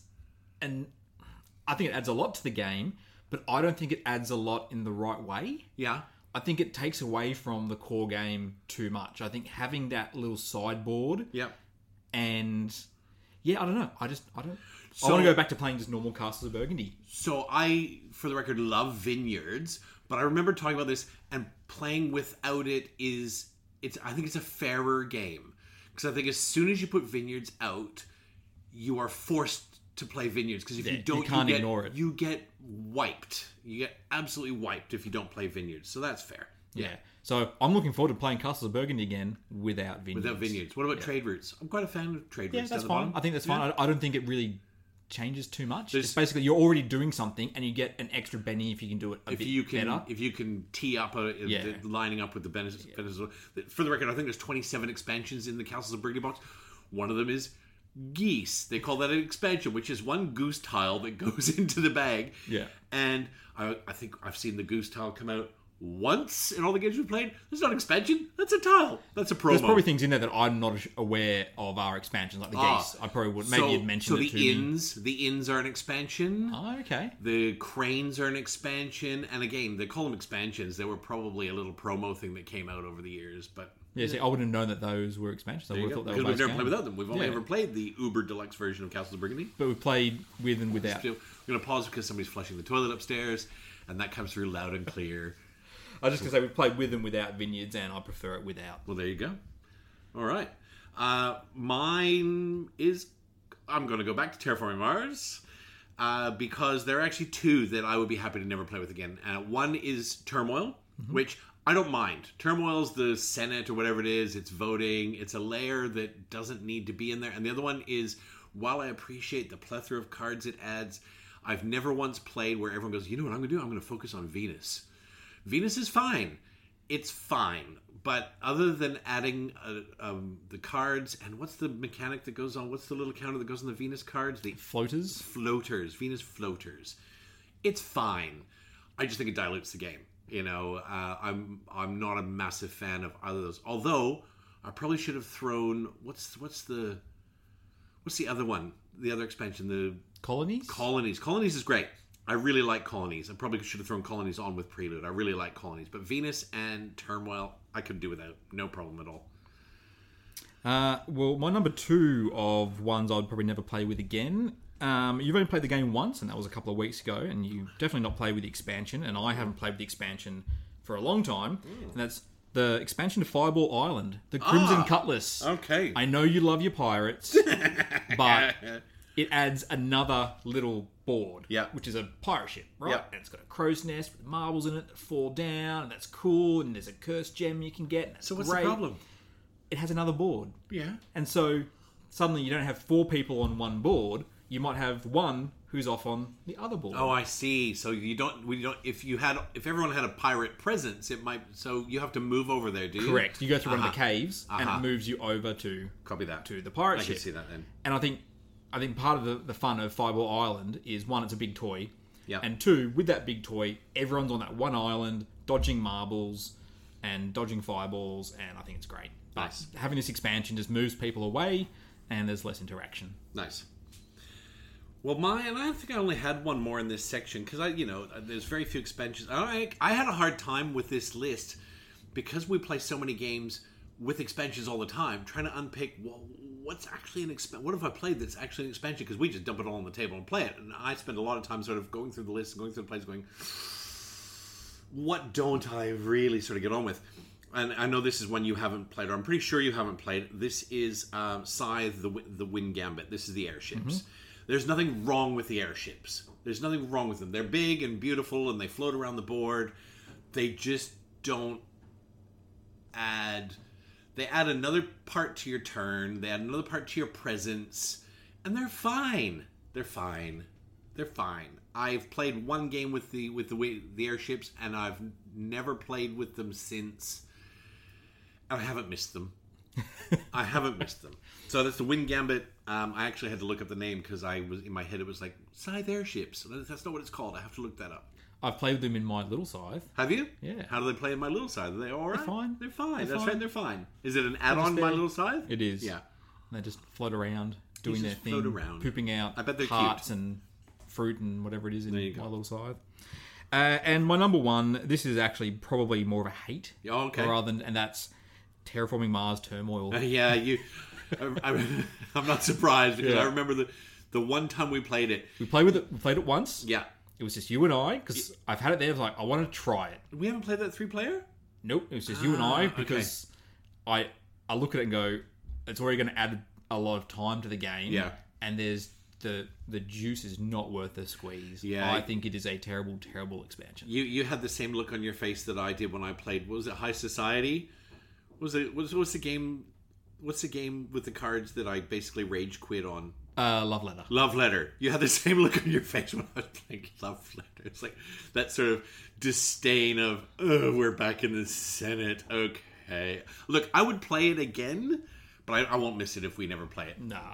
I think it adds a lot to the game, but I don't think it adds a lot in the right way. Yeah. I think it takes away from the core game too much. I think having that little sideboard Yep. and yeah, I don't know. I don't. I So- want to go back to playing just normal Castles of Burgundy. So I, for the record, love Vineyards, but I remember talking about this, and playing without it I think it's a fairer game. Because I think as soon as you put Vineyards out, you are forced to play Vineyards. Because if Yeah, you don't, you can't ignore it. You get wiped. You get absolutely wiped if you don't play Vineyards. So that's fair. Yeah. So I'm looking forward to playing Castles of Burgundy again without Vineyards. Without Vineyards. What about Trade Routes? I'm quite a fan of Trade Yeah, Routes. that's down the fine. bottom. I think that's fine. I don't think it really changes too much. There's- It's basically you're already doing something and you get an extra Benny if you can do it a If bit you can, better. if you can tee up Yeah. lining up with the benefits. For the record, I think there's 27 expansions in the Castles of Burgundy box. One of them is Geese. They call that an expansion, which is one goose tile that goes into the bag. Yeah. And I think I've seen the goose tile come out once in all the games we've played. That's not an expansion. That's a tile. That's a promo. There's probably things in there that I'm not aware of our expansions, like the geese. I probably would. Maybe you'd mention so it to the inns are an expansion. Oh, okay. The cranes are an expansion, and again, they call them expansions. They were probably a little promo thing that came out over the years, but Yeah, see, I wouldn't have known that those were expansions. I would have thought they because were we've base never game. played without them. We've only Yeah. ever played the Uber Deluxe version of Castles of Burgundy. But we played with and without. We're going to pause because somebody's flushing the toilet upstairs, and that comes through loud and clear. I was just going to say we played with and without Vineyards, and I prefer it without. Well, there you go. All right. Mine is... I'm going to go back to Terraforming Mars because there are actually two that I would be happy to never play with again. One is Turmoil, which I don't mind. Turmoil's the Senate or whatever it is. It's voting. It's a layer that doesn't need to be in there. And the other one is, while I appreciate the plethora of cards it adds, I've never once played where everyone goes, you know what I'm going to do? I'm going to focus on Venus. Venus is fine. It's fine. But other than adding the cards, and what's the mechanic that goes on? What's the little counter that goes on the Venus cards? The Floaters? Venus floaters. It's fine. I just think it dilutes the game. You know, I'm not a massive fan of either of those. Although I probably should have thrown what's the other one? The other expansion, the Colonies? Colonies is great. I really like Colonies. I probably should have thrown Colonies on with Prelude. I really like Colonies. But Venus and Turmoil, I could do without. No problem at all. Well, my number 2 of ones I'd probably never play with again. You've only played the game once, and that was a couple of weeks ago, and you definitely not played with the expansion, and I haven't played with the expansion for a long time, and that's the expansion to Fireball Island, the Crimson Cutlass. Okay. I know you love your pirates, but it adds another little board, which is a pirate ship, right? Yep. And it's got a crow's nest with marbles in it that fall down, and that's cool, and there's a cursed gem you can get, and that's So what's great. the problem? It has another board. Yeah. And so suddenly you don't have 4 people on one board. You might have one who's off on the other board. Oh, I see. So we don't. If everyone had a pirate presence, it might. So you have to move over there, do you? Correct. You go through one of the caves, and it moves you over to Copy that. to the pirate I ship. can see that then. And I think part of the fun of Fireball Island is, one, it's a big toy, Yeah. and 2, with that big toy, everyone's on that one island dodging marbles and dodging fireballs, and I think it's great. But Nice. having this expansion just moves people away, and there's less interaction. Nice. Well, and I think I only had one more in this section because there's very few expansions. I had a hard time with this list because we play so many games with expansions all the time, trying to unpick what's actually an expansion. What have I played that's actually an expansion? Because we just dump it all on the table and play it. And I spend a lot of time sort of going through the list and going through the plays, going, what don't I really sort of get on with? And I know this is one you haven't played, or I'm pretty sure you haven't played. This is Scythe, the Wind Gambit. This is the airships. Mm-hmm. There's nothing wrong with the airships. There's nothing wrong with them. They're big and beautiful, and they float around the board. They just don't add... They add another part to your turn. They add another part to your presence. And they're fine. They're fine. They're fine. I've played one game with the airships, and I've never played with them since. And I haven't missed them. I haven't missed them. So that's the Wind Gambit. I actually had to look up the name because I was in my head. It was like Scythe airships. That's not what it's called. I have to look that up. I've played with them in my Little Scythe. Have you? Yeah. How do they play in My Little Scythe? Are they all right? They're fine. They're fine. They're That's fine. right. They're fine. Is it an add-on to My Little Scythe? It is. Yeah. And they just float around, doing their just thing, float around. pooping out I bet they're hearts cute. and fruit and whatever it is in There you My go. Little Scythe. And my number 1, this is actually probably more of a hate, Oh, okay. and that's Terraforming Mars Turmoil. Yeah, I'm not surprised because Yeah. I remember the one time we played it. We played it once. Yeah. It was just you and I, because I've had it there. I was like, I want to try it. We haven't played that 3-player? Nope, it was just you and I, because I look at it and go, it's already going to add a lot of time to the game. Yeah. And there's the juice is not worth the squeeze. Yeah. I think it is a terrible, terrible expansion. You had the same look on your face that I did when I played. What was it, High Society? What's the game? What's the game with the cards that I basically rage quit on? Love Letter. Love Letter. You had the same look on your face when I was playing Love Letter. It's like that sort of disdain of, oh, we're back in the Senate. Okay. Look, I would play it again, but I won't miss it if we never play it. No,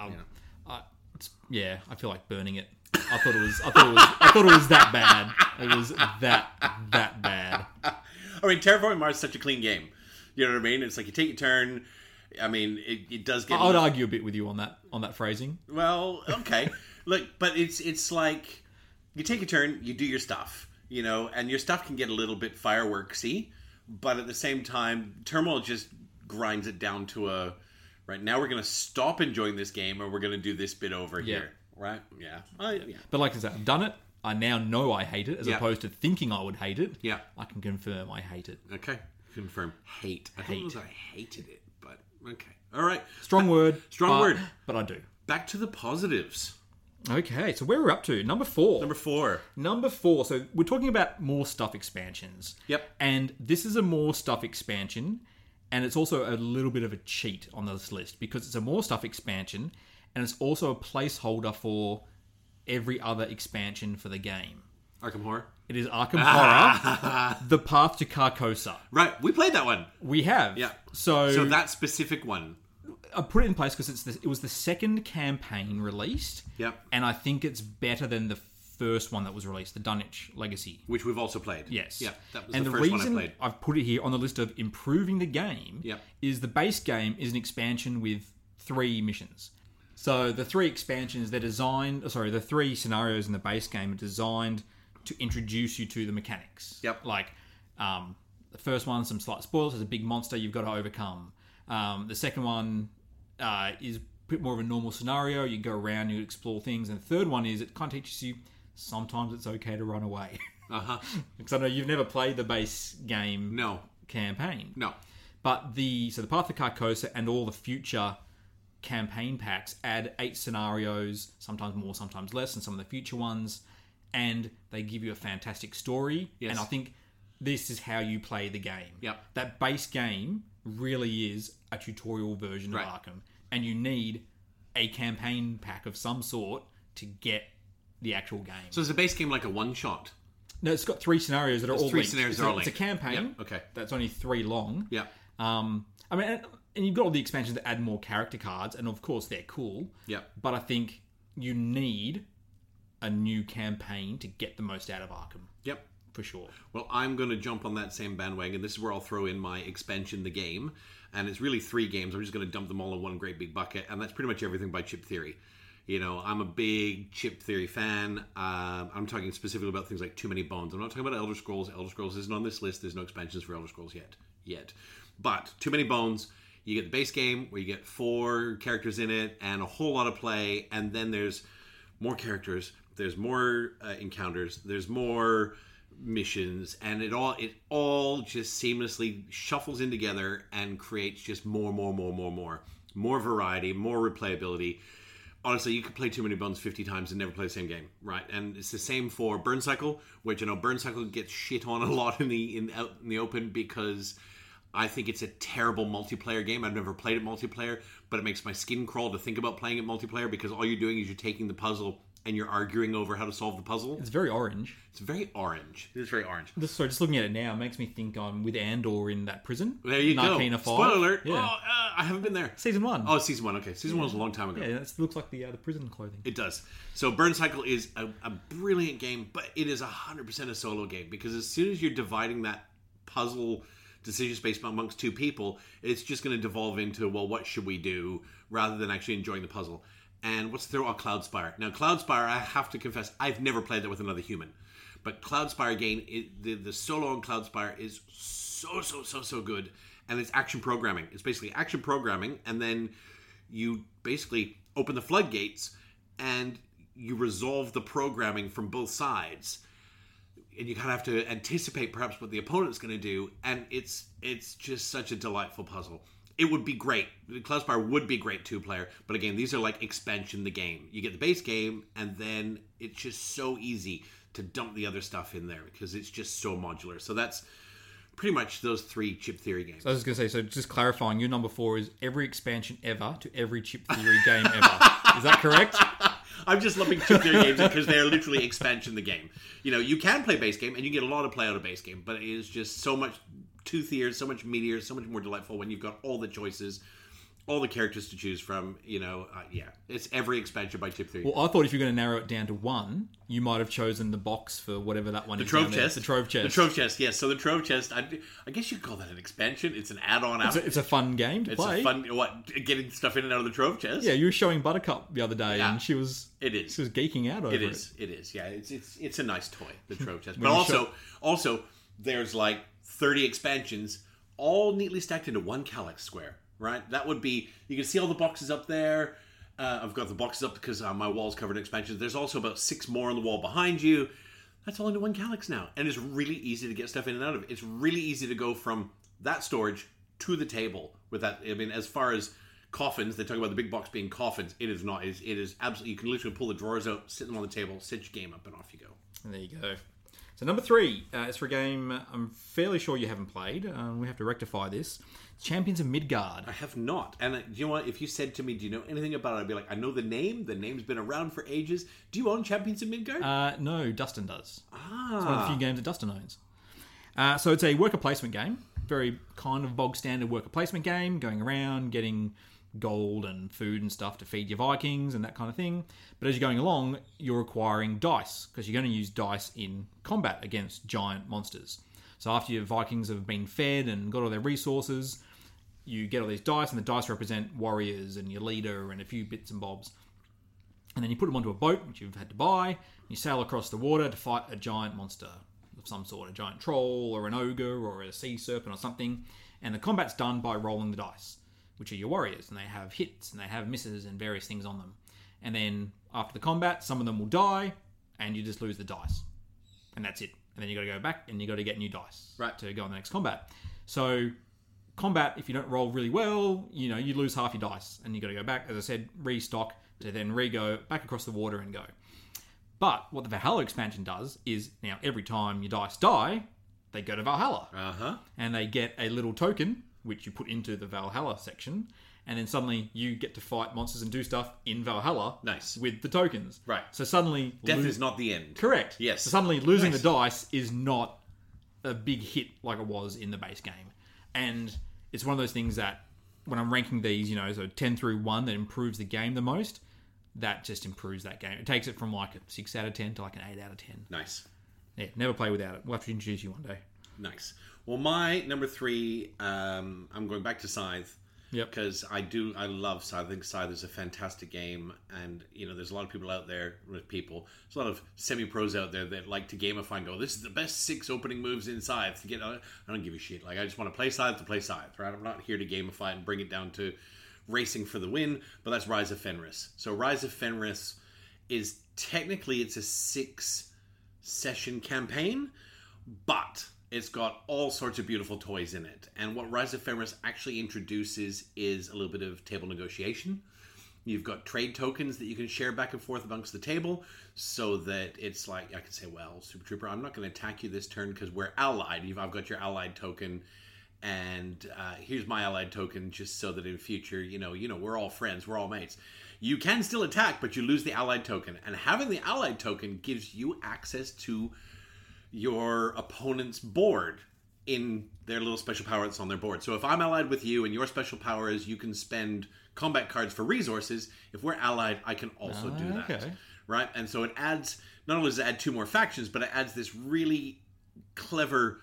I feel like burning it. I thought it was that bad. It was that bad. I mean, Terraforming Mars is such a clean game. You know what I mean? It's like you take your turn. I mean, it does get... I would argue a bit with you on that phrasing. Well, okay. Look, but it's like you take a turn, you do your stuff, and your stuff can get a little bit fireworksy, but at the same time, Turmoil just grinds it down to a, right, now we're going to stop enjoying this game and we're going to do this bit over here. Right? Yeah. Yeah. But like I said, I've done it. I now know I hate it, as Yeah. opposed to thinking I would hate it. Yeah. I can confirm I hate it. Okay. Confirm. Hate. I thought it Hate. was I hated it, but Okay. All right. Strong word. Strong word. But I do. Back to the positives. Okay, so where we're up to? Number 4. Number 4. So we're talking about more stuff expansions. Yep. And this is a more stuff expansion, and it's also a little bit of a cheat on this list because it's a more stuff expansion, and it's also a placeholder for every other expansion for the game. Arkham Horror. It is Arkham Horror, The Path to Carcosa. Right. We played that one. We have. Yeah. So that specific one. I put it in place because it was the second campaign released. Yep. And I think it's better than the first one that was released, the Dunwich Legacy. Which we've also played. Yes. Yeah, that was and the first one I reason played. I've put it here on the list of improving the game Yep. is the base game is an expansion with 3 missions. So the 3 expansions, the 3 scenarios in the base game are designed to introduce you to the mechanics. Yep. Like, the first one, some slight spoilers, there's a big monster you've got to overcome. The second one is a bit more of a normal scenario. You go around, you explore things. And the third one is it kind of teaches you sometimes it's okay to run away. Uh-huh. Because I know you've never played the base game campaign. No. But the Path of Carcosa and all the future campaign packs add 8 scenarios, sometimes more, sometimes less, and some of the future ones. And they give you a fantastic story. Yes. And I think this is how you play the game. Yep. That base game really is a tutorial version of Arkham. And you need a campaign pack of some sort to get the actual game. So is the base game like a one-shot? No, it's got 3 scenarios that are all 3 linked. scenarios that are all It's a linked. campaign. Yeah, okay. That's only 3 long. Yeah. I mean, and you've got all the expansions that add more character cards, and of course they're cool. Yeah. But I think you need a new campaign to get the most out of Arkham. Yep. For sure. Well, I'm going to jump on that same bandwagon. This is where I'll throw in my expansion, the game. And it's really 3 games. I'm just going to dump them all in one great big bucket. And that's pretty much everything by Chip Theory. You know, I'm a big Chip Theory fan. I'm talking specifically about things like Too Many Bones. I'm not talking about Elder Scrolls. Elder Scrolls isn't on this list. There's no expansions for Elder Scrolls yet. But Too Many Bones, you get the base game where you get 4 characters in it and a whole lot of play. And then there's more characters. There's more encounters. There's more missions, and it all just seamlessly shuffles in together and creates just more variety, more replayability. Honestly, you could play Too Many Bones 50 times and never play the same game, right? And it's the same for Burn Cycle, which I know Burn Cycle gets shit on a lot out in the open because I think it's a terrible multiplayer game. I've never played it multiplayer, but it makes my skin crawl to think about playing it multiplayer because all you're doing is you're taking the puzzle and you're arguing over how to solve the puzzle. It's very orange. It's very orange. It is very orange. Just looking at it now, it makes me think I'm with Andor in that prison. There you Narkina go. 5. Spoiler alert. Yeah. Oh, I haven't been there. Season 1. Oh, Season 1. Okay. Season 1 was a long time ago. Yeah, it looks like the prison clothing. It does. So Burn Cycle is a brilliant game, but it is 100% a solo game because as soon as you're dividing that puzzle decision space amongst 2 people, it's just going to devolve into, well, what should we do, rather than actually enjoying the puzzle. And what's the Cloudspire? Now, Cloudspire, I have to confess, I've never played that with another human. But Cloudspire, again, the solo on Cloudspire is so good. And it's action programming. It's basically action programming, and then you basically open the floodgates, and you resolve the programming from both sides. And you kind of have to anticipate perhaps what the opponent's going to do, and it's just such a delightful puzzle. It would be great. Cloudspire would be great 2-player, but again, these are like expansion the game. You get the base game, and then it's just so easy to dump the other stuff in there because it's just so modular. So that's pretty much those 3 Chip Theory games. So I was going to say, so just clarifying, your number 4 is every expansion ever to every Chip Theory game ever. Is that correct? I'm just lumping Chip Theory games because they're literally expansion the game. You know, you can play base game, and you get a lot of play out of base game, but it is just so much toothier, so much meatier, so much more delightful when you've got all the choices, all the characters to choose from. You know, it's every expansion by Chip Theory. Well, I thought if you're going to narrow it down to 1, you might have chosen the box for whatever that one is. Trove chest. The Trove Chest. The Trove Chest, yes. So the Trove Chest, I guess you could call that an expansion. It's an add-on. It's a fun game to play. It's a fun, getting stuff in and out of the Trove Chest? Yeah, you were showing Buttercup the other day, and she was geeking out over it. It is. Yeah, it's a nice toy, the Trove Chest. But also, there's like 30 expansions, all neatly stacked into one Kallax square, right? That would be, you can see all the boxes up there. I've got the boxes up because my wall's covered in expansions. There's also about 6 more on the wall behind you. That's all into one Kallax now. And it's really easy to get stuff in and out of it. It's really easy to go from that storage to the table with that. I mean, as far as coffins, they talk about the big box being coffins. It is not. It is absolutely. You can literally pull the drawers out, sit them on the table, set your game up, and off you go. And there you go. So number 3 is for a game I'm fairly sure you haven't played. We have to rectify this. Champions of Midgard. I have not. And you know what? If you said to me, do you know anything about it? I'd be like, I know the name. The name's been around for ages. Do you own Champions of Midgard? No, Dustin does. Ah. It's one of the few games that Dustin owns. So it's a worker placement game. Very kind of bog standard worker placement game. Going around, getting gold and food and stuff to feed your Vikings and that kind of thing. But as you're going along, you're acquiring dice because you're going to use dice in combat against giant monsters. So after your Vikings have been fed and got all their resources, you get all these dice, and the dice represent warriors and your leader and a few bits and bobs. And then you put them onto a boat, which you've had to buy. You sail across the water to fight a giant monster of some sort, a giant troll or an ogre or a sea serpent or something. And the combat's done by rolling the dice, which are your warriors, and they have hits and they have misses and various things on them. And then after the combat, some of them will die, and you just lose the dice. And that's it. And then you got to go back and you got to get new dice to go on the next combat. So combat, if you don't roll really well, you lose half your dice, and you got to go back, as I said, restock to then re-go back across the water and go. But what the Valhalla expansion does is now every time your dice die, they go to Valhalla. And they get a little token, which you put into the Valhalla section, and then suddenly you get to fight monsters and do stuff in Valhalla with the tokens. Right. So suddenly... Death is not the end. Correct. Yes. So suddenly losing the dice is not a big hit like it was in the base game. And it's one of those things that when I'm ranking these, so 10 through 1 that improves the game the most, that just improves that game. It takes it from like a 6 out of 10 to like an 8 out of 10. Nice. Yeah, never play without it. We'll have to introduce you one day. Nice. Well, my number 3, I'm going back to Scythe. Yep. Because I love Scythe. I think Scythe is a fantastic game, and there's a lot of people out there there's a lot of semi-pros out there that like to gamify and go, this is the best 6 opening moves in Scythe to get. I don't give a shit. Like, I just want to play Scythe, right? I'm not here to gamify and bring it down to racing for the win, but that's Rise of Fenris. So Rise of Fenris is technically it's a 6-session campaign, but it's got all sorts of beautiful toys in it. And what Rise of Fenris actually introduces is a little bit of table negotiation. You've got trade tokens that you can share back and forth amongst the table so that it's like, I can say, well, Super Trooper, I'm not going to attack you this turn because we're allied. I've got your allied token, and here's my allied token just so that in future, we're all friends, we're all mates. You can still attack, but you lose the allied token. And having the allied token gives you access to your opponent's board in their little special power that's on their board. So if I'm allied with you and your special power is you can spend combat cards for resources, if we're allied, I can also do that. Okay. Right? And so it adds, not only does it add 2 more factions, but it adds this really clever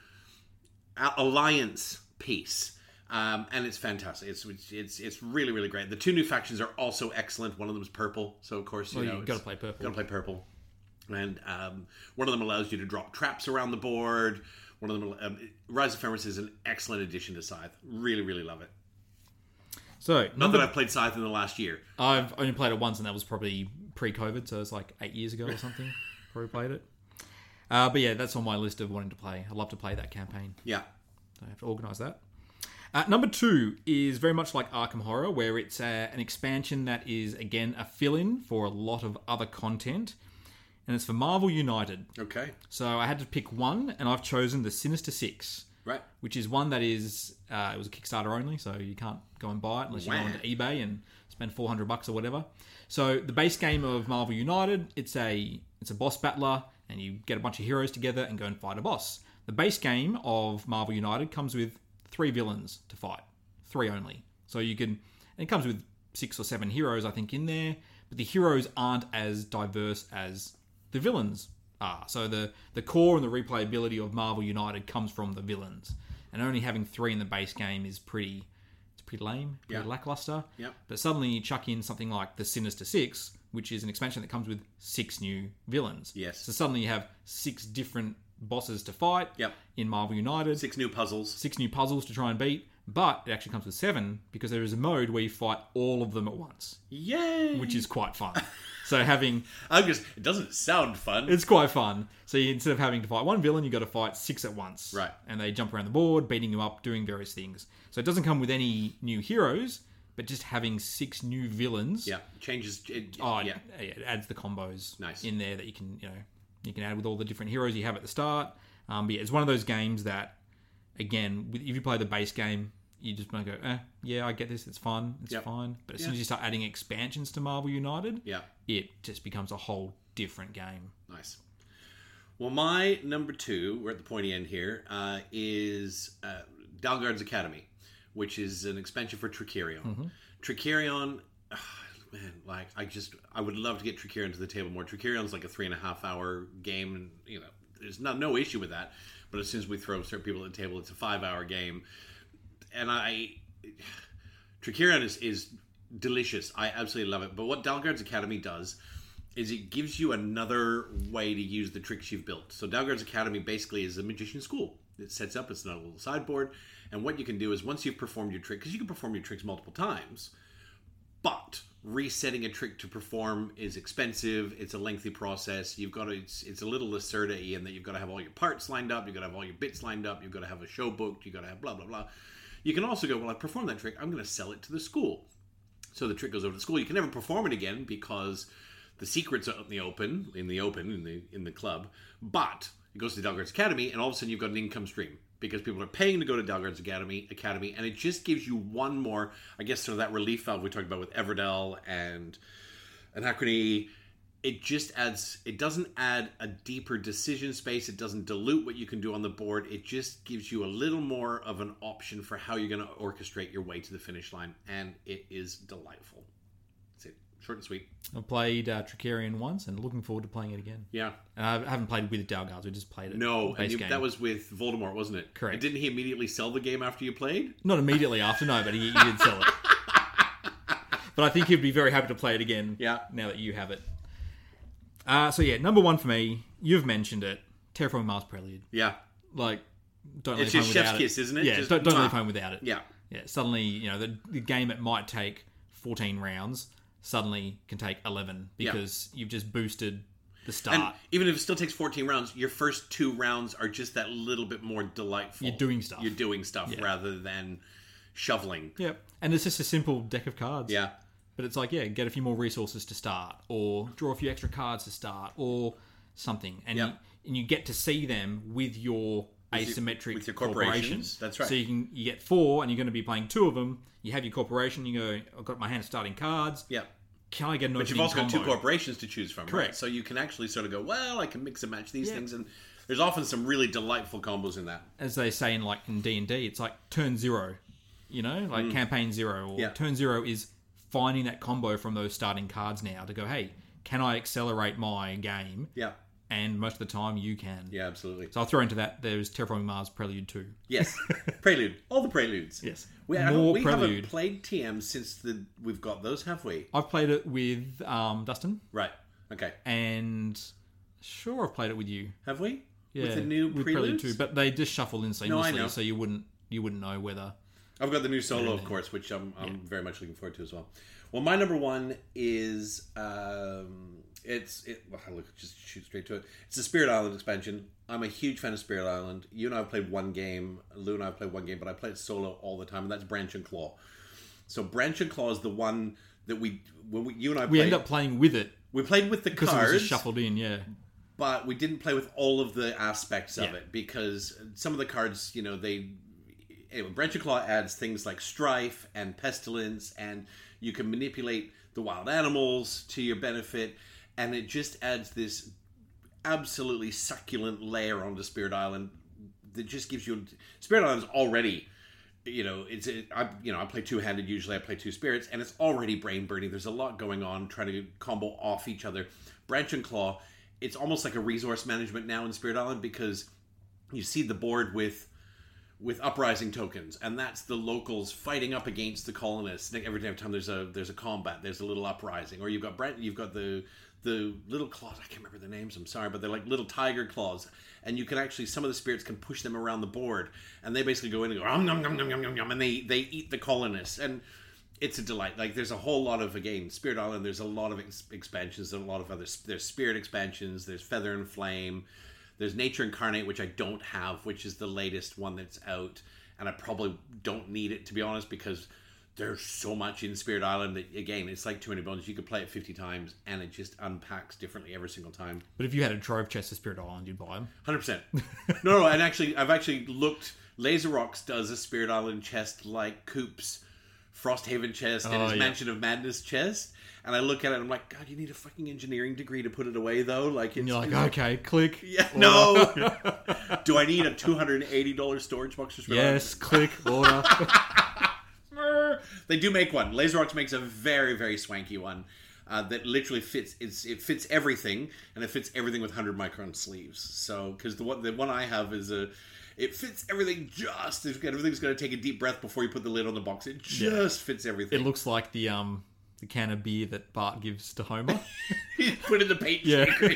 alliance piece. And it's fantastic. It's really, really great. The 2 new factions are also excellent. One of them is purple. So of course, you've got to play purple. Got to play purple. And one of them allows you to drop traps around the board. One of them, Rise of Fenris is an excellent addition to Scythe. Really, really love it. So, not that I've played Scythe in the last year. I've only played it once, and that was probably pre-COVID, so it's like 8 years ago or something. Probably played it. But yeah, that's on my list of wanting to play. I'd love to play that campaign. Yeah. So I have to organise that. Number 2 is very much like Arkham Horror, where it's an expansion that is, again, a fill-in for a lot of other content. And it's for Marvel United. Okay. So I had to pick one, and I've chosen the Sinister Six. Right. Which is one that is, it was a Kickstarter only, so you can't go and buy it unless you go onto eBay and spend $400 or whatever. So the base game of Marvel United, it's a boss battler, and you get a bunch of heroes together and go and fight a boss. The base game of Marvel United comes with 3 villains to fight. 3 only. So you can, and it comes with 6 or 7 heroes, I think, in there, but the heroes aren't as diverse as the villains are. So the core and the replayability of Marvel United comes from the villains. And only having 3 in the base game is pretty lame, pretty lackluster. Yep. But suddenly you chuck in something like the Sinister Six, which is an expansion that comes with 6 new villains. Yes. So suddenly you have 6 different bosses to fight in Marvel United. 6 new puzzles. 6 new puzzles to try and beat. But it actually comes with 7 because there is a mode where you fight all of them at once. Yay! Which is quite fun. So having... It doesn't sound fun. It's quite fun. So instead of having to fight one villain, you've got to fight 6 at once. Right. And they jump around the board, beating you up, doing various things. So it doesn't come with any new heroes, but just having 6 new villains. Yeah, changes. It adds the combos Nice. in there that you can add with all the different heroes you have at the start. But yeah, it's one of those games that, again, if you play the base game, you just want to go, yeah, I get this, it's fun, it's fine. But as soon as you start adding expansions to Marvel United, it just becomes a whole different game. Nice. Well, my number 2, we're at the pointy end here, is Dalgard's Academy, which is an expansion for Tricerion. Mm-hmm. Tricerion, man, like I would love to get Tricerion to the table more. Tricerion's like a 3.5 hour game, and you know, there's no issue with that. But as soon as we throw certain people at the table, it's a 5-hour game. And Tricerion is delicious. I absolutely love it. But what Dalgard's Academy does is it gives you another way to use the tricks you've built. So Dalgard's Academy basically is a magician school. It sets up, it's not a little sideboard. And what you can do is once you've performed your trick, because you can perform your tricks multiple times, but resetting a trick to perform is expensive. It's a lengthy process. You've got to, it's a little Lacerda in that you've got to have all your parts lined up. You've got to have all your bits lined up. You've got to have a show booked. You've got to have blah, blah, blah. You can also go, well, I performed that trick. I'm going to sell it to the school. So the trick goes over to the school. You can never perform it again because the secret's out in the open, in the club. But it goes to Dalgard's Academy, and all of a sudden you've got an income stream because people are paying to go to Dalgard's Academy, and it just gives you one more, I guess, sort of that relief valve we talked about with Everdell and Anachrony. It just adds, it doesn't add a deeper decision space. It doesn't dilute what you can do on the board. It just gives you a little more of an option for how you're going to orchestrate your way to the finish line. And it is delightful. That's it. Short and sweet. I've played Tricerion once and looking forward to playing it again. Yeah. And I haven't played with Dalgards. We just played it. No, base and game. that was with Voldemort, wasn't it? Correct. And didn't he immediately sell the game after you played? Not immediately after, no, but he did sell it. But I think he'd be very happy to play it again now that you have it. So yeah, number 1 for me, you've mentioned it, Terraforming Mars Prelude. Yeah. Like, don't It's leave home just without chef's it. kiss, isn't it? Yeah, Just, don't leave home without it. Yeah. Yeah, suddenly, you know, the game it might take 14 rounds suddenly can take 11 because you've just boosted the start. And even if it still takes 14 rounds, your first 2 rounds are just that little bit more delightful. You're doing stuff. You're doing stuff rather than shoveling. Yep. And it's just a simple deck of cards. Yeah. But it's like, get a few more resources to start, or draw a few extra cards to start, or something. And you get to see them with your asymmetric with your corporations. That's right. So you get 4, and you're going to be playing 2 of them. You have your corporation, you go, I've got my hand of starting cards. Yeah. Can I get an But opening you've also got combo? 2 corporations to choose from, Correct. right? So you can actually sort of go, well, I can mix and match these things. And there's often some really delightful combos in that. As they say in D&D, it's like turn 0. You know, like campaign 0. Or turn 0 is finding that combo from those starting cards now to go, hey, can I accelerate my game? Yeah. And most of the time you can. Yeah, absolutely. So I'll throw into that. There's Terraforming Mars Prelude 2. Yes. Prelude. All the preludes. Yes. We More haven't Prelude. played TM since we've got those, have we? I've played it with Dustin. Right. Okay. And sure, I've played it with you. Have we? Yeah, With the new with preludes? Prelude 2. But they just shuffle in seamlessly, No, I know. so you wouldn't know whether... I've got the new solo, of course, which I'm very much looking forward to as well. Well, my number 1 is just shoot straight to it. It's the Spirit Island expansion. I'm a huge fan of Spirit Island. You and I have played one game. Lou and I have played one game, but I play it solo all the time, and that's Branch and Claw. So Branch and Claw is the one that you and I We played. end up playing with it. We played with the Because cards. it was just shuffled in, yeah. But we didn't play with all of the aspects of Yeah. it because some of the cards, anyway, Branch and Claw adds things like Strife and Pestilence, and you can manipulate the wild animals to your benefit, and it just adds this absolutely succulent layer onto Spirit Island that just gives you... Spirit Island's already... I play 2-handed usually. I play 2 spirits, and it's already brain burning. There's a lot going on, trying to combo off each other. Branch and Claw, it's almost like a resource management now in Spirit Island because you see the board with uprising tokens, and that's the locals fighting up against the colonists. Every time there's a combat, there's a little uprising. Or you've got the little claws. I can't remember their names. I'm sorry, but they're like little tiger claws. And you can actually, some of the spirits can push them around the board, and they basically go in and go, nom, nom, nom, nom, nom, nom, and they eat the colonists. And it's a delight. Like, there's a whole lot of, again, Spirit Island, there's a lot of expansions, and a lot of other, there's Spirit expansions, there's Feather and Flame, there's Nature Incarnate, which I don't have, which is the latest one that's out, and I probably don't need it, to be honest, because there's so much in Spirit Island that, again, it's like Too Many Bones. You could play it 50 times, and it just unpacks differently every single time. But if you had a trove chest of Spirit Island, you'd buy them. 100%. No, and actually, I've actually looked. Laser Rocks does a Spirit Island chest like Coop's Frosthaven chest and his Mansion of Madness chest. And I look at it and I'm like, God, you need a fucking engineering degree to put it away, though. Like, it's, and you're like, okay, click. Yeah, no. Do I need a $280 storage box for Spirit Island? Yes, click, order. They do make one. Laser Rocks makes a very, very swanky one that literally fits. It fits everything, and it fits everything with 100 micron sleeves. So, because the one I have is it fits everything just. Everything's going to take a deep breath before you put the lid on the box. It just fits everything. It looks like the can of beer that Bart gives to Homer. Put in the paint shaker.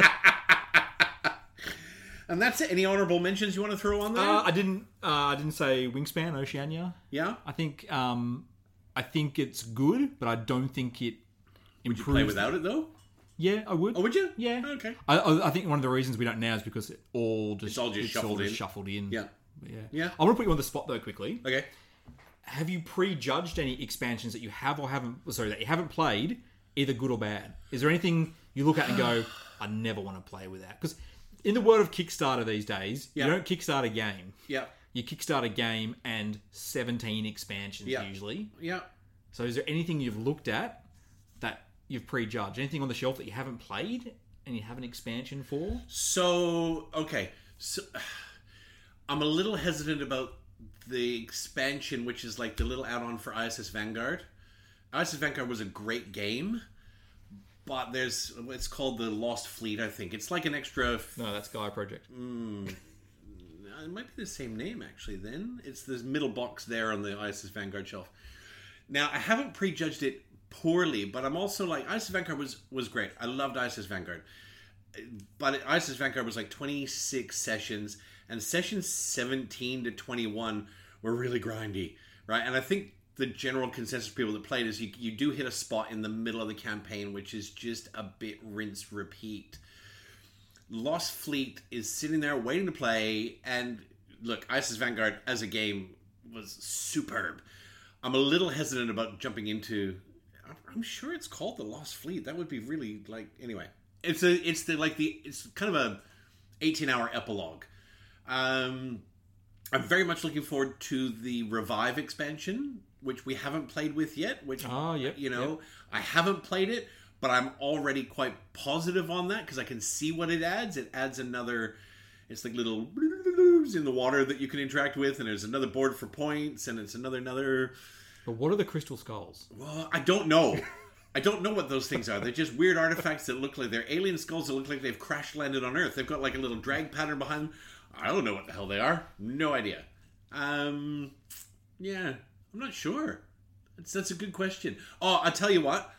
And that's it. Any honorable mentions you want to throw on there? I didn't say Wingspan Oceania. Yeah. I think it's good, but I don't think it improves. Would you play without it though? Yeah, I would. Oh, would you? Yeah. Okay. I think one of the reasons we don't now is because it's all just shuffled in. Yeah. Yeah. I want to put you on the spot though quickly. Okay. Have you prejudged any expansions that you have or haven't? Sorry, that you haven't played, either good or bad? Is there anything you look at and go, I never want to play with that? Because in the world of Kickstarter these days, you don't kickstart a game. Yeah. You kickstart a game and 17 expansions usually. Yeah. So is there anything you've looked at that you've prejudged? Anything on the shelf that you haven't played and you have an expansion for? So, okay. So, I'm a little hesitant about the expansion, which is like the little add-on for ISS Vanguard. ISS Vanguard was a great game, but it's called the Lost Fleet, I think. It's like an extra... No, that's Gaia Project. It might be the same name, actually, then. It's the middle box there on the ISS Vanguard shelf. Now, I haven't prejudged it poorly, but I'm also like... ISS Vanguard was great. I loved ISS Vanguard. But ISS Vanguard was like 26 sessions, and sessions 17 to 21 were really grindy, right? And I think the general consensus of people that played is you do hit a spot in the middle of the campaign, which is just a bit rinse repeat. Lost Fleet is sitting there waiting to play, and look, ISS Vanguard as a game was superb. I'm a little hesitant about jumping into... I'm sure it's called the Lost Fleet. That would be really like... Anyway, it's kind of a 18-hour epilogue. I'm very much looking forward to the Revive expansion, which we haven't played with yet. Which I haven't played it, but I'm already quite positive on that because I can see what it adds. It adds another. It's like little in the water that you can interact with, and there's another board for points, and it's another. But what are the crystal skulls? Well, I don't know. I don't know what those things are. They're just weird artifacts that look like they're alien skulls that look like they've crash landed on Earth. They've got like a little drag pattern behind them. I don't know what the hell they are. No idea. Yeah, I'm not sure. That's a good question. Oh, I'll tell you what.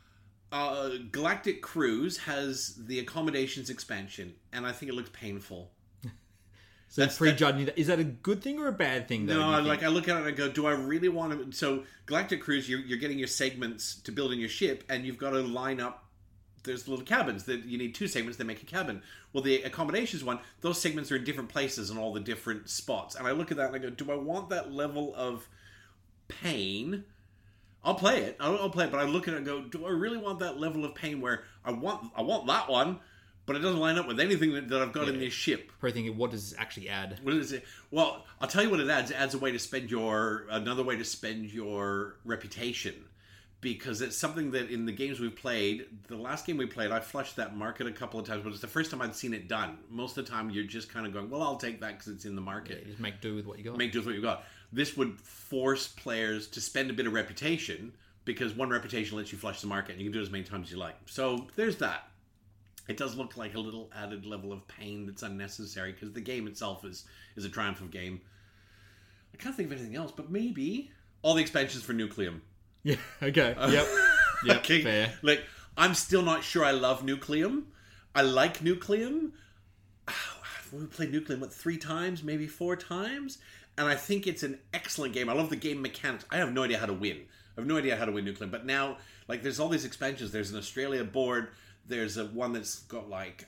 Galactic Cruise has the accommodations expansion, and I think it looks painful. So that's prejudging. Is that a good thing or a bad thing? Though, no, I look at it and I go, do I really want to... So, Galactic Cruise, you're getting your segments to build in your ship, and you've got to line up... There's little cabins that you need 2 segments that make a cabin. Well, the accommodations one, those segments are in different places in all the different spots. And I look at that and I go, do I want that level of pain? I'll play it. I'll play it, but I look at it and go, do I really want that level of pain where I want that one, but it doesn't line up with anything that I've got in this ship? Probably thinking, what does it actually add? What does it? Well, I'll tell you what it adds. It adds another way to spend your reputation. Because it's something that in the games we've played, the last game we played, I flushed that market a couple of times, but it's the first time I'd seen it done. Most of the time, you're just kind of going, well, I'll take that because it's in the market. Yeah, just make do with what you got. Make do with what you got. This would force players to spend a bit of reputation, because one reputation lets you flush the market, and you can do it as many times as you like. So there's that. It does look like a little added level of pain that's unnecessary, because the game itself is a triumph of game. I can't think of anything else, but maybe all the expansions for Nucleum. Yeah, okay. Yep. Okay. Fair. Like, I'm still not sure I love Nucleum. I like Nucleum. We played Nucleum, 3 times, maybe 4 times? And I think it's an excellent game. I love the game mechanics. I have no idea how to win. I have no idea how to win Nucleum. But now, like, there's all these expansions. There's an Australia board. There's one that's got, like,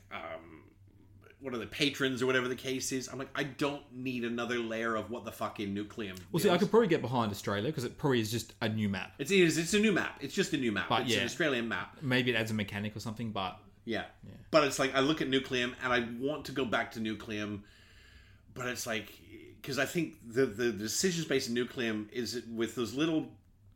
what are the patrons or whatever the case is. I'm like, I don't need another layer of what the fuck in Nucleum. Well, see, I could probably get behind Australia because it probably is just a new map. It's a new map. It's just a new map. But it's an Australian map. Maybe it adds a mechanic or something, but... Yeah. But it's like, I look at Nucleum and I want to go back to Nucleum, but it's like, because I think the decision space in Nucleum is with those little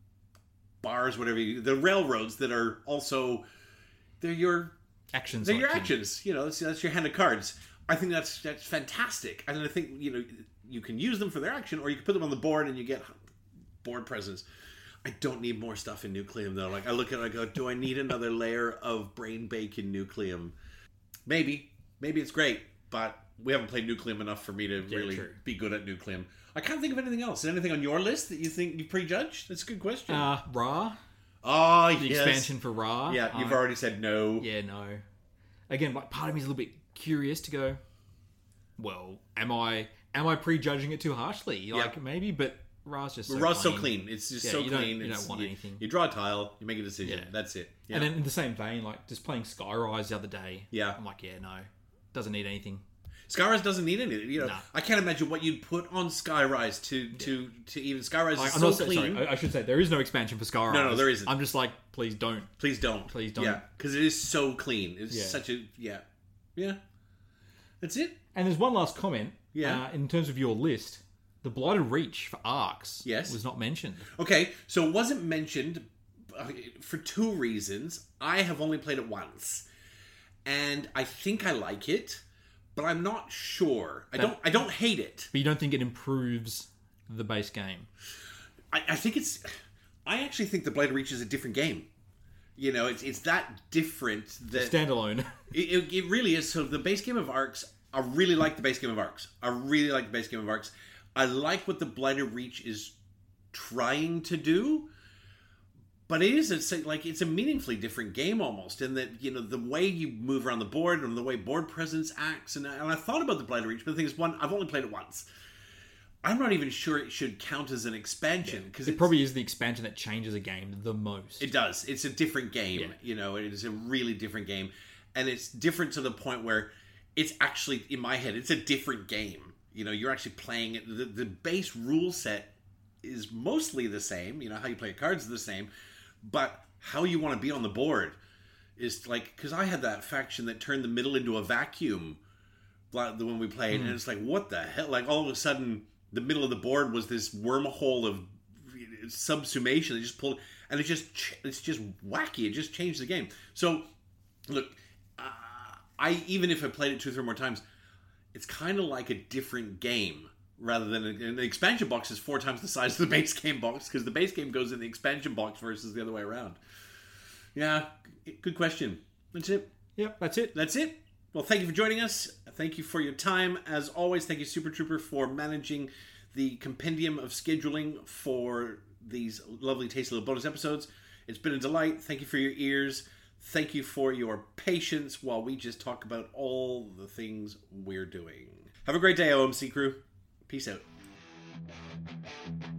bars, whatever, the railroads that are also, they're your actions. They're your actions. You know, that's your hand of cards. I think that's fantastic. And I think, you know, you can use them for their action, or you can put them on the board and you get board presence. I don't need more stuff in Nucleum, though. Like, I look at it, I go, do I need another layer of brain bake in Nucleum? Maybe. Maybe it's great, but we haven't played Nucleum enough for me to really be good at Nucleum. I can't think of anything else. Is there anything on your list that you think you prejudged? That's a good question. Ra. Oh, the expansion for Ra. Yeah, you've already said no. Yeah, no. Again, like, part of me is a little bit curious to go, well, am I prejudging it too harshly? Like, maybe, but Ra's just so Ra's clean. so clean. It's just so clean. You don't want anything. You draw a tile, you make a decision. Yeah. That's it. Yeah. And then in the same vein, like, just playing Skyrise the other day. Yeah. I'm like, yeah, no. Doesn't need anything. Skyrise doesn't need anything. You know, Nah. I can't imagine what you'd put on Skyrise to even Skyrise Like, is I'm so not clean. sorry, I should say there is no expansion for Skyrise. No, there isn't. I'm just like, please don't. Please don't. Please don't. Yeah, because it is so clean. It's Yeah. such a yeah. That's it. And there's one last comment. Yeah. In terms of your list, the Blighted Reach for Arcs was not mentioned. Okay, so it wasn't mentioned for two reasons. I have only played it once, and I think I like it, but I'm not sure. I don't hate it. But you don't think it improves the base game? I think it's. I actually think the Blighted Reach is a different game. You know, it's that different that Standalone. It really is. So the base game of Arcs, I really like the base game of Arcs. I like what the Blighted Reach is trying to do, but it's a meaningfully different game almost, in that, you know, the way you move around the board and the way board presence acts. And I thought about the Blighted Reach, but the thing is, one, I've only played it once. I'm not even sure it should count as an expansion, because it probably is the expansion that changes a game the most. It does. It's a different game. Yeah. You know, it is a really different game, and it's different to the point where it's actually, in my head, it's a different game. You know, you're actually playing it. The base rule set is mostly the same. You know, how you play cards is the same, but how you want to be on the board is like, because I had that faction that turned the middle into a vacuum when we played, and it's like, what the hell? Like, all of a sudden, the middle of the board was this wormhole of subsumation that just pulled, and it's just wacky. It just changed the game. So, look, even if I played it 2 or 3 more times, it's kind of like a different game rather than the expansion box is 4 times the size of the base game box, because the base game goes in the expansion box versus the other way around. Yeah, good question. That's it. Yep, that's it. That's it. Well, thank you for joining us. Thank you for your time. As always, thank you, Super Trooper, for managing the compendium of scheduling for these lovely, tasty little bonus episodes. It's been a delight. Thank you for your ears. Thank you for your patience while we just talk about all the things we're doing. Have a great day, OMC crew. Peace out.